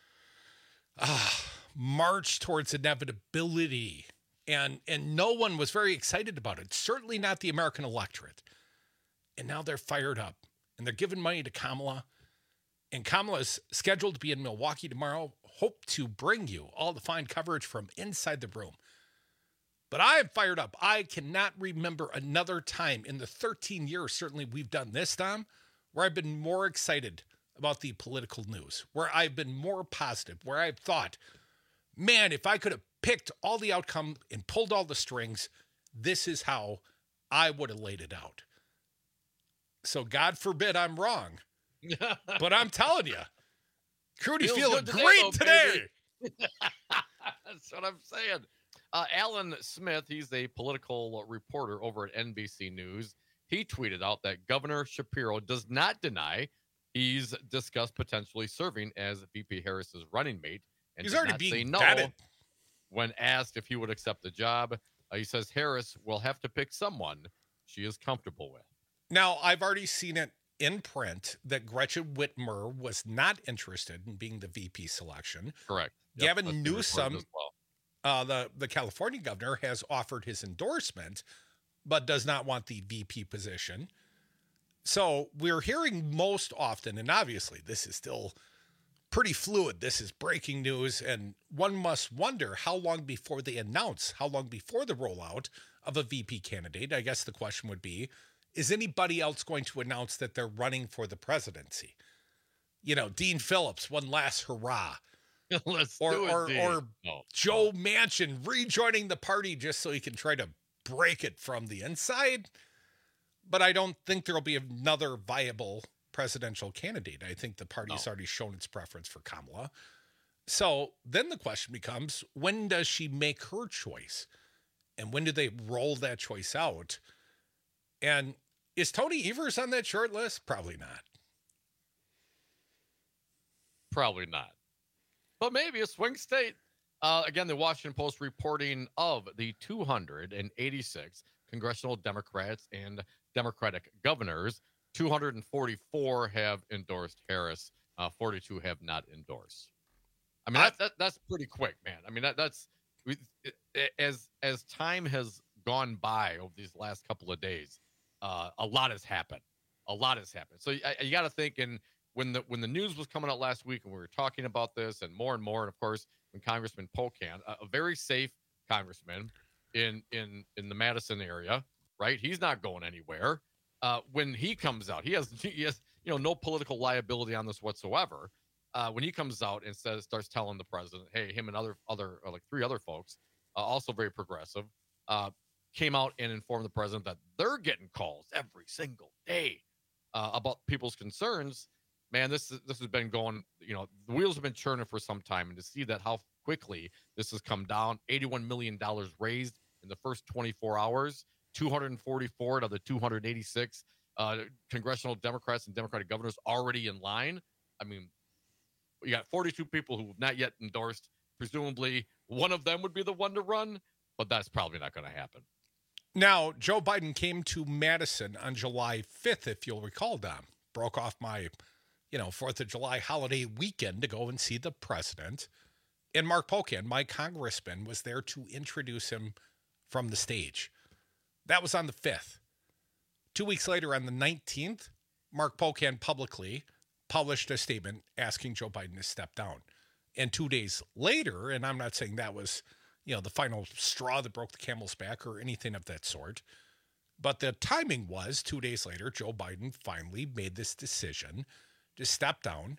uh, march towards inevitability. And, and no one was very excited about it. Certainly not the American electorate. And now they're fired up. And they're giving money to Kamala. And Kamala's scheduled to be in Milwaukee tomorrow. Hope to bring you all the fine coverage from inside the room. But I am fired up. I cannot remember another time in the thirteen years, certainly we've done this, Tom, where I've been more excited about the political news, where I've been more positive, where I've thought, man, if I could have picked all the outcome and pulled all the strings, this is how I would have laid it out. So God forbid I'm wrong. But I'm telling you, Crudy Feels feeling good today, great though, today. baby. That's what I'm saying. Uh, Alan Smith, he's a political reporter over at N B C News. He tweeted out that Governor Shapiro does not deny he's discussed potentially serving as V P Harris's running mate. And He's did already not say being no vetted. when asked if he would accept the job. Uh, he says Harris will have to pick someone she is comfortable with. Now, I've already seen it in print that Gretchen Whitmer was not interested in being the V P selection. Correct. Yep, Gavin that's been reported Newsom, as well. uh, the, the California governor, has offered his endorsement, but does not want the V P position. So we're hearing most often, and obviously this is still pretty fluid. This is breaking news, and one must wonder how long before they announce, how long before the rollout of a V P candidate. I guess the question would be, is anybody else going to announce that they're running for the presidency? You know, Dean Phillips, one last hurrah. Let's or do it, or, Dean. or No, Joe Manchin rejoining the party just so he can try to break it from the inside. But I don't think there'll be another viable presidential candidate. I think the party's already shown its preference for Kamala. So then the question becomes, when does she make her choice? And when do they roll that choice out? And is Tony Evers on that short list? Probably not. Probably not. but maybe a swing state. Uh, again, the Washington Post reporting of the two hundred eighty-six congressional Democrats and Democratic governors, two hundred forty-four have endorsed Harris, uh, forty-two have not endorsed. I mean, that, that that's pretty quick, man. I mean, that that's we, it, as as time has gone by over these last couple of days, uh, a lot has happened. A lot has happened. So I, you got to think, and when the when the news was coming out last week, and we were talking about this, and more and more, and of course, when Congressman Pocan, a, a very safe congressman in in in the Madison area, right? He's not going anywhere. Uh, when he comes out, he has he has you know no political liability on this whatsoever. Uh, when he comes out and says, starts telling the president, hey, him and other, other uh, like three other folks, uh, also very progressive, uh, came out and informed the president that they're getting calls every single day uh, about people's concerns. Man, this is, this has been going, you know, the wheels have been churning for some time. And to see that how quickly this has come down, eighty-one million dollars raised in the first twenty-four hours, two hundred forty-four out of the two hundred eighty-six uh, congressional Democrats and Democratic governors already in line. I mean, you got forty-two people who have not yet endorsed. Presumably, one of them would be the one to run, but that's probably not going to happen. Now, Joe Biden came to Madison on July fifth, if you'll recall, Dom. Broke off my, you know, fourth of July holiday weekend to go and see the president. And Mark Pocan, my congressman, was there to introduce him from the stage. That was on the fifth. Two weeks later, on the nineteenth, Mark Pocan publicly published a statement asking Joe Biden to step down. And two days later, and I'm not saying that was, you know, the final straw that broke the camel's back or anything of that sort, but the timing was two days later, Joe Biden finally made this decision to step down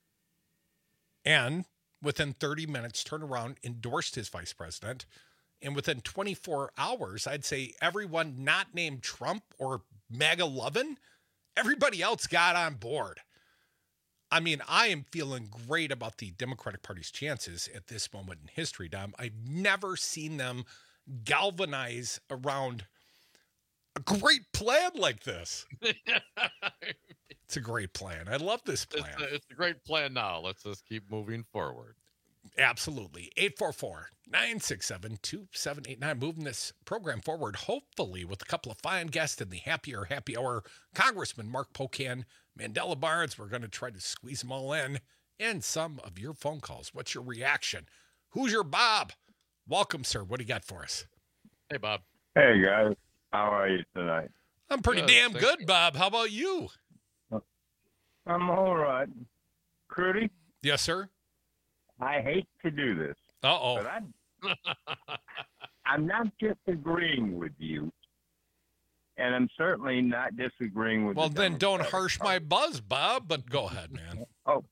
and within thirty minutes turned around, endorsed his vice president. And within twenty-four hours, I'd say everyone not named Trump or MAGA loving, everybody else got on board. I mean, I am feeling great about the Democratic Party's chances at this moment in history, Dom. I've never seen them galvanize around a great plan like this. It's a great plan. I love this plan. It's a, it's a great plan now. Let's just keep moving forward. Absolutely. eight four four, nine six seven, two seven eight nine. Moving this program forward, hopefully with a couple of fine guests in the happier happy hour. Congressman Mark Pocan, Mandela Barnes. We're going to try to squeeze them all in. And some of your phone calls. What's your reaction? Who's your Bob? Welcome, sir. What do you got for us? Hey, Bob. Hey, guys. How are you tonight? I'm pretty Good, damn thank good, you. Bob. How about you? I'm all right. Crudy, Yes, sir. I hate to do this, Uh-oh. but I'm, I'm not disagreeing with you, and I'm certainly not disagreeing with Well, the then don't Democratic harsh my Party. buzz, Bob, but go ahead, man. Oh,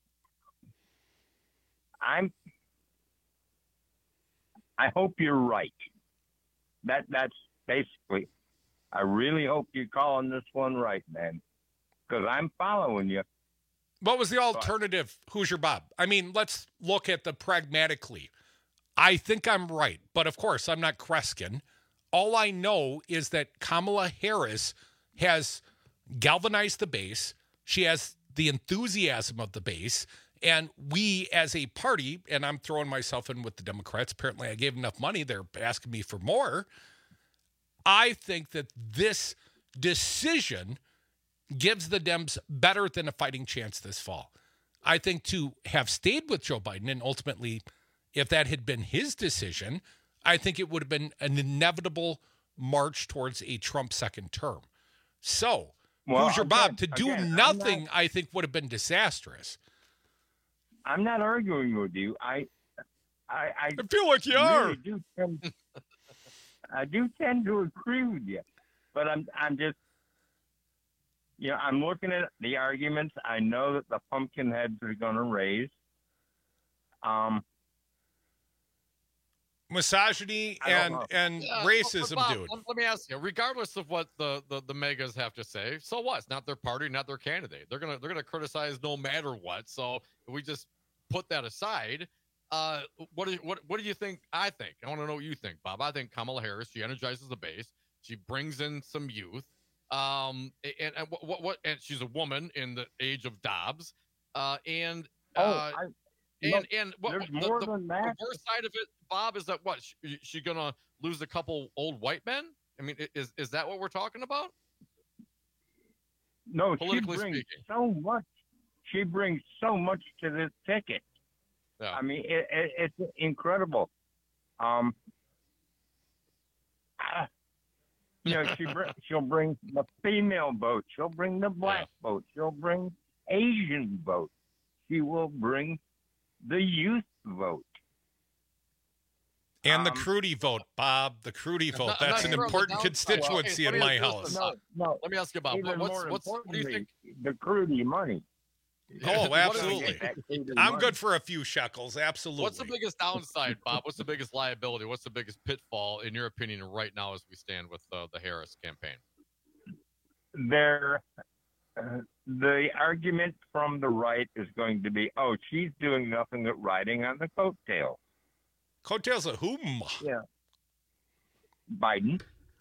I'm. I hope you're right. That that's basically. I really hope you're calling this one right, man, because I'm following you. What was the alternative? Who's your Bob? I mean, let's look at the pragmatically. I think I'm right, but of course, I'm not Kreskin. All I know is that Kamala Harris has galvanized the base. She has the enthusiasm of the base. And we as a party, and I'm throwing myself in with the Democrats. Apparently, I gave enough money. They're asking me for more. I think that this decision gives the Dems better than a fighting chance this fall. I think to have stayed with Joe Biden, and ultimately, if that had been his decision, I think it would have been an inevitable march towards a Trump second term. So, Well, who's your again- Bob? To do again, I'm nothing, not- I think, would have been disastrous. I'm not arguing with you. I, I, I, I feel like you really are. Do tend, I do tend to agree with you, but I'm, I'm just, you know, I'm looking at the arguments. I know that the pumpkin heads are going to raise. Um, Misogyny I don't and know. and Yeah, racism, but Bob, dude. Let, let me ask you, regardless of what the, the, the megas have to say, so what? It's not their party, not their candidate. They're gonna they're gonna criticize no matter what. So if we just put that aside, uh, what do you, what what do you think? I think I want to know what you think, Bob. I think Kamala Harris, she energizes the base. She brings in some youth. Um, and, and what, what what and she's a woman in the age of Dobbs. Uh, and oh, uh, I, And Look, and what there's the, more the, than the that. worst side of it, Bob, is that what she, she gonna lose a couple old white men? I mean, i- is is that what we're talking about? No, she Politically brings speaking. so much. She brings so much to this ticket. Yeah. I mean, it, it, it's incredible. Um, ah, you know, she br- she'll bring the female vote. She'll bring the black vote. She'll bring Asian vote. She will bring the youth vote. And the Um, Crudy vote, Bob. The Crudy vote. not- I'm That's not an sure on the important downside. constituency Well, in let my me ask you house. this, No, no. Let me ask you about Even what, what's more what's what do you think? importantly, the Crudy money. Oh, What is- absolutely. That Crudy I'm money. good for a few shekels. Absolutely. What's the biggest downside, Bob? What's the biggest liability? What's the biggest pitfall, in your opinion, right now as we stand with uh, the Harris campaign? There, uh, the argument from the right is going to be, oh, she's doing nothing but riding on the coattail. Coattails of whom? Yeah. Biden.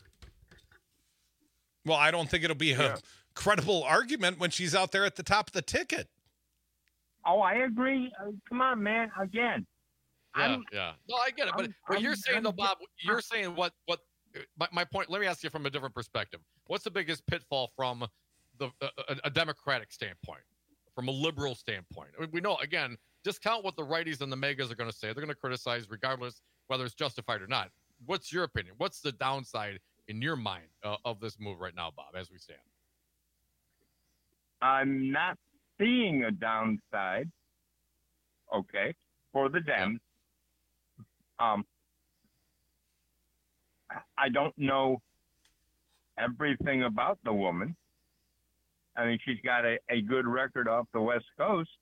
Well, I don't think it'll be a Yeah. credible argument when she's out there at the top of the ticket. Oh, I agree. Uh, come on, man. Again. Yeah, I'm- yeah. No, I get it. But I'm- but you're I'm- saying though, I'm- Bob, you're saying what what my, my point. Let me ask you from a different perspective. What's the biggest pitfall from the a, a Democratic standpoint, from a liberal standpoint? I mean, we know again, discount what the righties and the megas are going to say. They're going to criticize regardless whether it's justified or not. What's your opinion? What's the downside in your mind uh, of this move right now, Bob, as we stand? I'm not seeing a downside, okay, for the Dems. Um, I don't know everything about the woman. I mean, she's got a, a good record off the West Coast.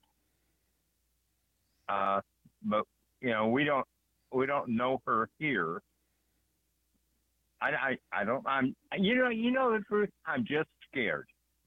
Uh, but you know, we don't we don't know her here. I, I, I don't. I'm. You know. You know the truth. I'm just scared.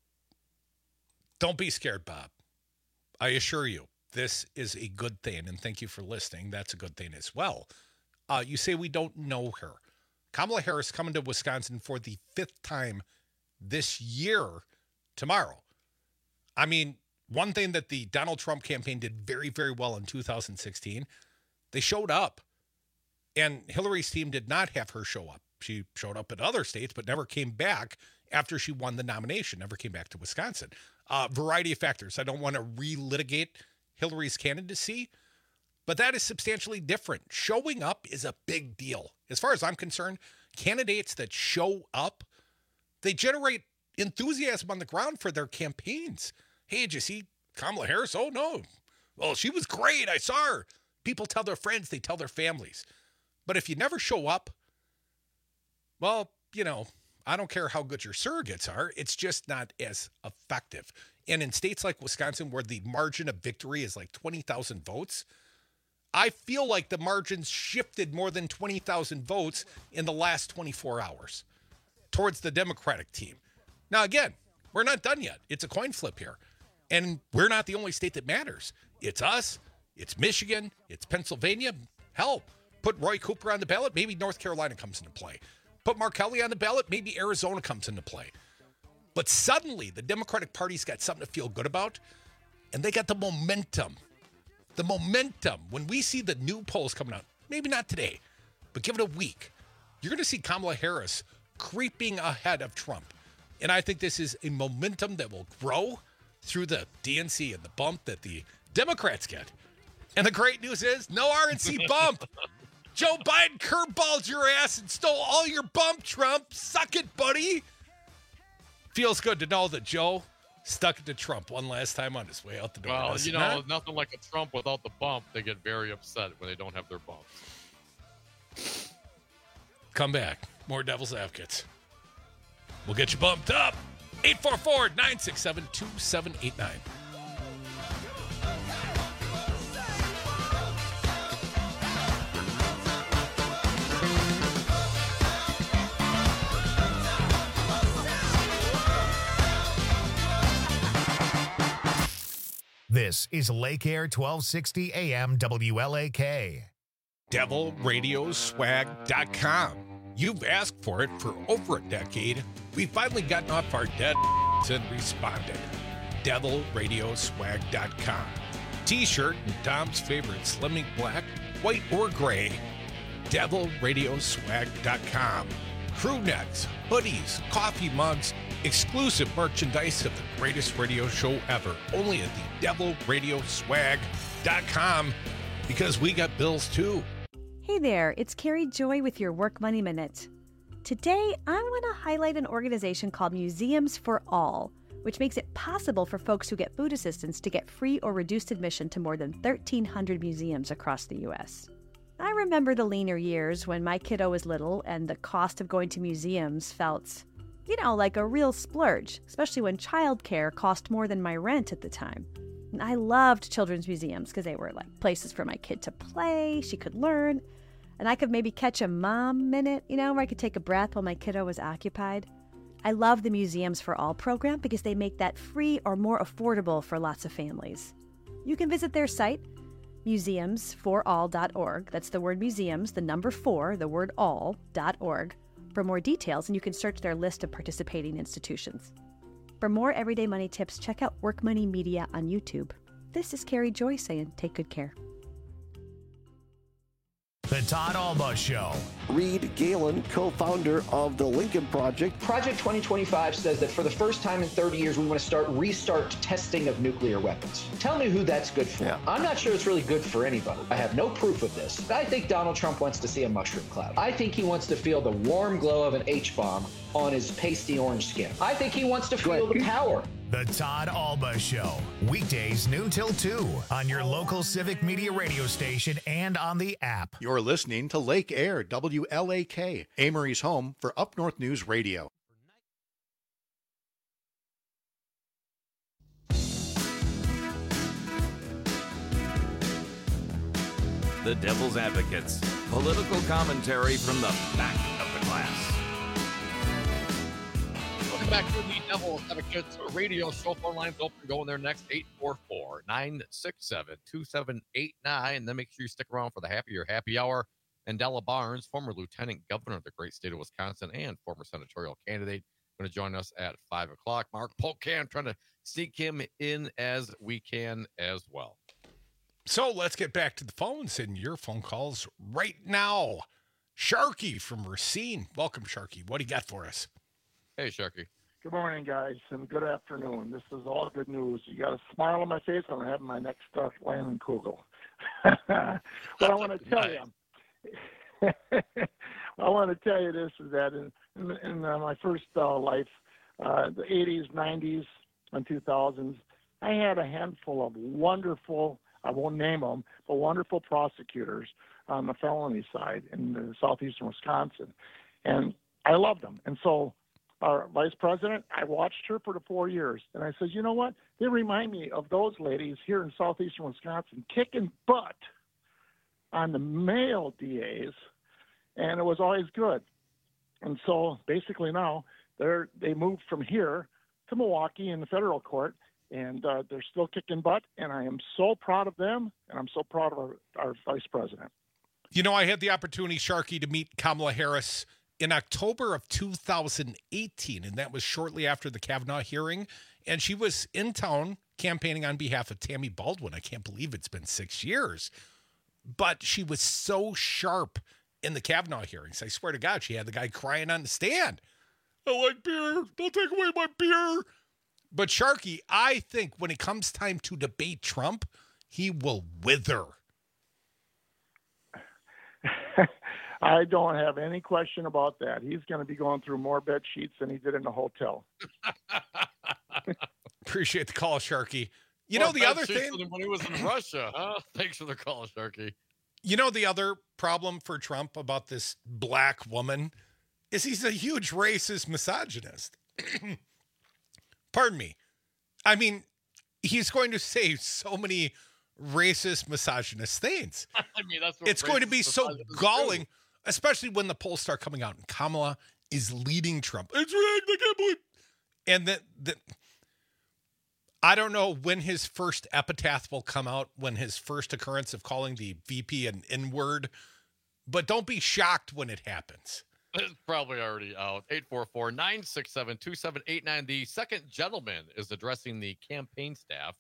Don't be scared, Bob. I assure you, this is a good thing, and thank you for listening. That's a good thing as well. Uh, you say we don't know her. Kamala Harris coming to Wisconsin for the fifth time this year tomorrow. I mean, one thing that the Donald Trump campaign did very, very well in two thousand sixteen, they showed up. And Hillary's team did not have her show up. She showed up in other states, but never came back after she won the nomination, never came back to Wisconsin. Uh, variety of factors. I don't want to relitigate Hillary's candidacy, but that is substantially different. Showing up is a big deal. As far as I'm concerned, candidates that show up, they generate enthusiasm on the ground for their campaigns. Hey, did you see Kamala Harris? Oh, no. Well, she was great. I saw her. People tell their friends, they tell their families. But if you never show up, well, you know, I don't care how good your surrogates are. It's just not as effective. And in states like Wisconsin, where the margin of victory is like twenty thousand votes, I feel like the margins shifted more than twenty thousand votes in the last twenty-four hours towards the Democratic team. Now, again, we're not done yet. It's a coin flip here. And we're not the only state that matters. It's us. It's Michigan. It's Pennsylvania. Hell, put Roy Cooper on the ballot. Maybe North Carolina comes into play. Put Mark Kelly on the ballot. Maybe Arizona comes into play. But suddenly, the Democratic Party's got something to feel good about. And they got the momentum. The momentum. When we see the new polls coming out, maybe not today, but give it a week, you're going to see Kamala Harris creeping ahead of Trump. And I think this is a momentum that will grow through the D N C and the bump that the Democrats get. And the great news is no R N C bump. Joe Biden curveballed your ass and stole all your bump, Trump. Suck it, buddy. Feels good to know that Joe stuck it to Trump one last time on his way out the door. Well, doesn't you know, it? nothing like a Trump without the bump. They get very upset when they don't have their bumps. Come back. More Devil's Advocates. We'll get you bumped up. eight four four, nine six seven, two seven eight nine. This is Lake Air twelve sixty A M W L A K. devil radio swag dot com. You've asked for it for over a decade. We've finally gotten off our dead and responded. devil radio swag dot com. T-shirt in Dom's favorite Slimming Black, white, or gray. devil radio swag dot com. Crew necks, hoodies, coffee mugs, exclusive merchandise of the greatest radio show ever. Only at the devil radio swag dot com, because we got bills too. Hey there, it's Carrie Joy with your Work Money Minute. Today, I want to highlight an organization called Museums for All, which makes it possible for folks who get food assistance to get free or reduced admission to more than thirteen hundred museums across the U S. I remember the leaner years when my kiddo was little and the cost of going to museums felt, you know, like a real splurge, especially when childcare cost more than my rent at the time. And I loved children's museums because they were like places for my kid to play, she could learn, and I could maybe catch a mom minute, you know, where I could take a breath while my kiddo was occupied. I love the Museums for All program because they make that free or more affordable for lots of families. You can visit their site, museums for all dot org. That's the word museums, the number four, the word all, dot org, for more details, and you can search their list of participating institutions. For more everyday money tips, check out Work Money Media on YouTube. This is Carrie Joy saying take good care. The Todd Alba Show. Reed Galen, co-founder of the Lincoln Project. Project twenty twenty-five says that for the first time in thirty years, we want to start restart testing of nuclear weapons. Tell me who that's good for. Yeah. I'm not sure it's really good for anybody. I have no proof of this. I think Donald Trump wants to see a mushroom cloud. I think he wants to feel the warm glow of an H-bomb on his pasty orange skin. I think he wants to feel the power. The Todd Alba Show. Weekdays noon till two on your local Civic Media radio station and on the app. You're listening to Lake Air, W L A K, Amory's home for Up North News Radio. The Devil's Advocates. Political commentary from the back of the class. Welcome back to the Devil's Advocates radio show. Phone lines open. Go in there next, eight four four, nine six seven, two seven eight nine. And then make sure you stick around for the Happy or Happy Hour. And Della Barnes, former lieutenant governor of the great state of Wisconsin and former senatorial candidate, going to join us at five o'clock. Mark Pocan trying to sneak him in as we can as well. So let's get back to the phones and your phone calls right now. Sharky from Racine. Welcome, Sharky. What do you got for us? Hey, Sharky. Good morning, guys, and good afternoon. This is all good news. You got a smile on my face. I'm having my next uh, Landon Kugel. What I want to tell you, I want to tell you this is that in, in, in uh, my first uh, life, uh, the eighties, nineties, and two thousands, I had a handful of wonderful, I won't name them, but wonderful prosecutors on the felony side in uh, southeastern Wisconsin. And I loved them. And so our vice president, I watched her for the four years. And I said, you know what? They remind me of those ladies here in southeastern Wisconsin kicking butt on the male D As, and it was always good. And so basically now they're they moved from here to Milwaukee in the federal court, and uh, they're still kicking butt, and I am so proud of them, and I'm so proud of our, our vice president. You know, I had the opportunity, Sharky, to meet Kamala Harris in October of two thousand eighteen, and that was shortly after the Kavanaugh hearing, and she was in town campaigning on behalf of Tammy Baldwin. I can't believe it's been six years. But she was so sharp in the Kavanaugh hearings. I swear to God, she had the guy crying on the stand. I like beer. Don't take away my beer. But Sharky, I think when it comes time to debate Trump, he will wither. I don't have any question about that. He's going to be going through more bed sheets than he did in the hotel. Appreciate the call, Sharky. You More know, the bad other sheets thing, than when he was in Russia. Huh? Thanks for the call, Sharky. You know, the other problem for Trump about this black woman is he's a huge racist misogynist. Pardon me. I mean, he's going to say so many racist misogynist things. I mean, that's what it's going to be so misogynists galling, do. especially when the polls start coming out and Kamala is leading Trump. It's rigged. I can't believe. And that the, I don't know when his first epitaph will come out, when his first occurrence of calling the V P an N-word, but don't be shocked when it happens. It's probably already out. eight four four, nine six seven, two seven eight nine. The second gentleman is addressing the campaign staff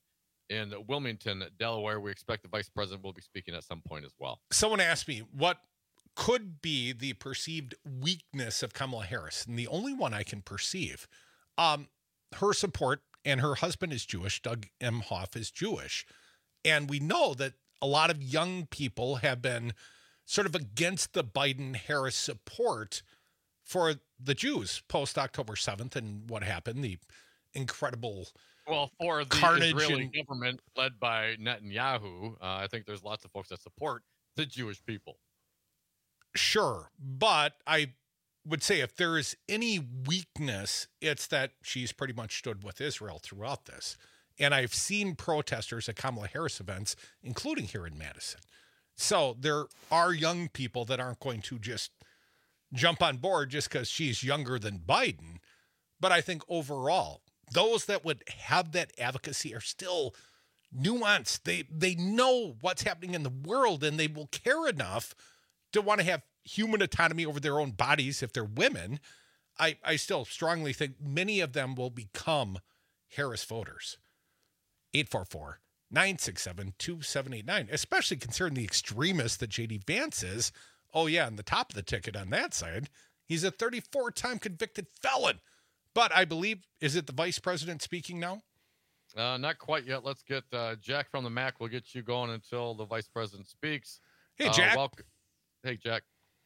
in Wilmington, Delaware. We expect the vice president will be speaking at some point as well. Someone asked me what could be the perceived weakness of Kamala Harris, and the only one I can perceive, um, her support, and her husband is Jewish. Doug Emhoff is Jewish. And we know that a lot of young people have been sort of against the Biden-Harris support for the Jews post-October seventh and what happened, the incredible Well, for the carnage Israeli and, government led by Netanyahu, uh, I think there's lots of folks that support the Jewish people. Sure, but I would say if there is any weakness, it's that she's pretty much stood with Israel throughout this. And I've seen protesters at Kamala Harris events, including here in Madison. So there are young people that aren't going to just jump on board just because she's younger than Biden. But I think overall, those that would have that advocacy are still nuanced. They they know what's happening in the world, and they will care enough to want to have human autonomy over their own bodies if they're women. I, I still strongly think many of them will become Harris voters. eight four four, nine six seven, two seven eight nine, especially considering the extremist that J D Vance is. Oh, yeah, and the top of the ticket on that side, he's a thirty-four time convicted felon. But I believe, is it the vice president speaking now? Uh, not quite yet. Let's get uh, Jack from the Mac. We'll get you going until the vice president speaks. Hey, Jack. Uh, welcome. Hey, Jack.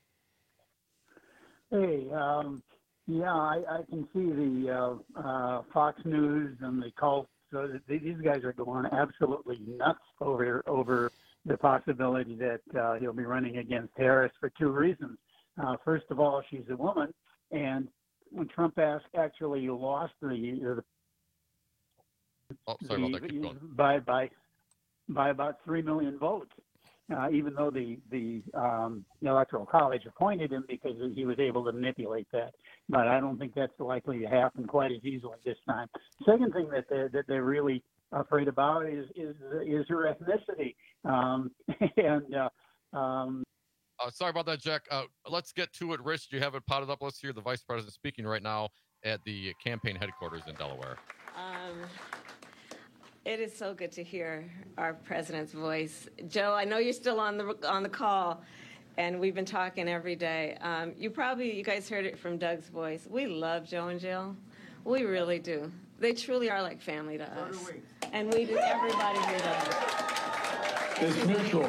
Hey, um, yeah, I, I can see the uh, uh, Fox News and the cult. So these guys are going absolutely nuts over over the possibility that uh, he'll be running against Harris for two reasons. Uh, first of all, she's a woman, and when Trump asked, actually lost the, the, oh, sorry the about that. Keep going. by by by about three million votes. Uh, even though the the um, Electoral College appointed him because he was able to manipulate that, but I don't think that's likely to happen quite as easily this time. Second thing that they're, that they're really afraid about is is is her ethnicity, um, and uh, um, Uh, sorry about that, Jack. Uh, let's get to it. Rich, you have it potted up. Let's hear the vice president speaking right now at the campaign headquarters in Delaware. Um, it is so good to hear our president's voice. Joe, I know you're still on the on the call, and we've been talking every day. Um, you probably, you guys heard it from Doug's voice. We love Joe and Jill. We really do. They truly are like family to us. And we do, everybody here does. It's mutual.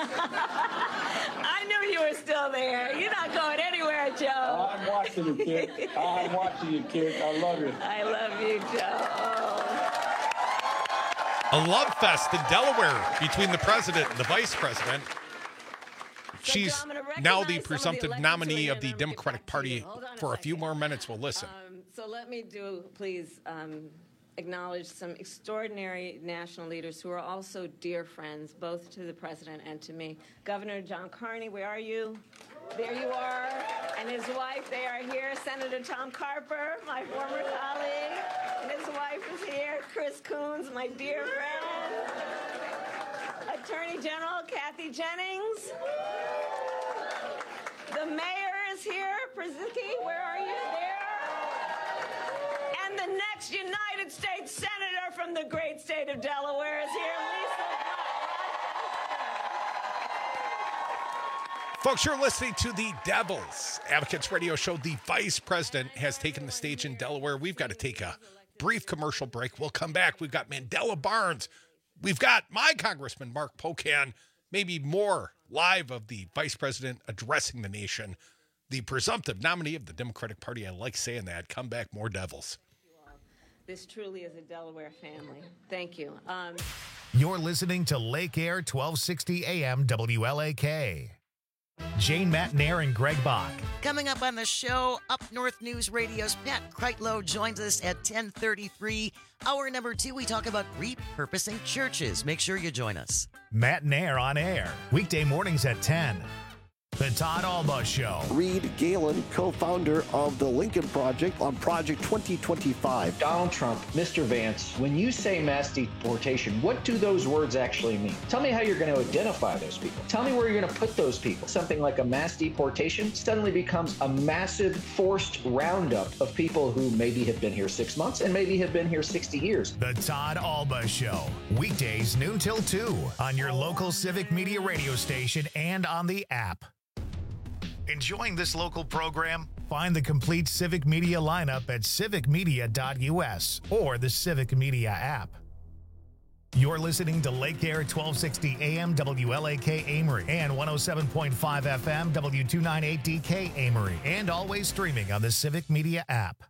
I knew you were still there. You're not going anywhere, Joe. I'm watching you, kid. I'm watching you, kid. I love you. I love you, Joe. A love fest in Delaware between the president and the vice president. She's now the presumptive nominee of the Democratic Party. For a few more minutes, we'll listen. Um, so let me do, please, um, acknowledge some extraordinary national leaders who are also dear friends, both to the president and to me. Governor John Carney, where are you? There you are. And his wife, they are here. Senator Tom Carper, my former colleague, and his wife is here. Chris Coons, my dear friend. Attorney General Kathy Jennings. The mayor is here. Przicki, where are you? There. And the next United States Senator from the great state of Delaware is here, Lisa. Folks, you're listening to the Devil's Advocates Radio Show. The vice president has taken the stage in Delaware. We've got to take a brief commercial break. We'll come back. We've got Mandela Barnes. We've got my Congressman, Mark Pocan, maybe more live of the vice president addressing the nation, the presumptive nominee of the Democratic Party. I like saying that. Come back, more Devils. This truly is a Delaware family. Thank you. Um, You're listening to Lake Air twelve sixty A M W L A K. Jane Matnair and Greg Bach. Coming up on the show, Up North News Radio's Pat Kreitlow joins us at ten thirty-three. Hour number two, we talk about repurposing churches. Make sure you join us. Matt Nair on air, weekday mornings at ten. The Todd Alba Show. Reed Galen, co-founder of the Lincoln Project on Project twenty twenty-five. Donald Trump, Mister Vance, when you say mass deportation, what do those words actually mean? Tell me how you're going to identify those people. Tell me where you're going to put those people. Something like a mass deportation suddenly becomes a massive forced roundup of people who maybe have been here six months and maybe have been here sixty years. The Todd Alba Show. Weekdays noon till two on your local Civic Media radio station and on the app. Enjoying this local program? Find the complete Civic Media lineup at civic media dot u s or the Civic Media app. You're listening to Lake Air twelve sixty A M W L A K Amory and one oh seven point five F M W two ninety-eight D K Amory, and always streaming on the Civic Media app.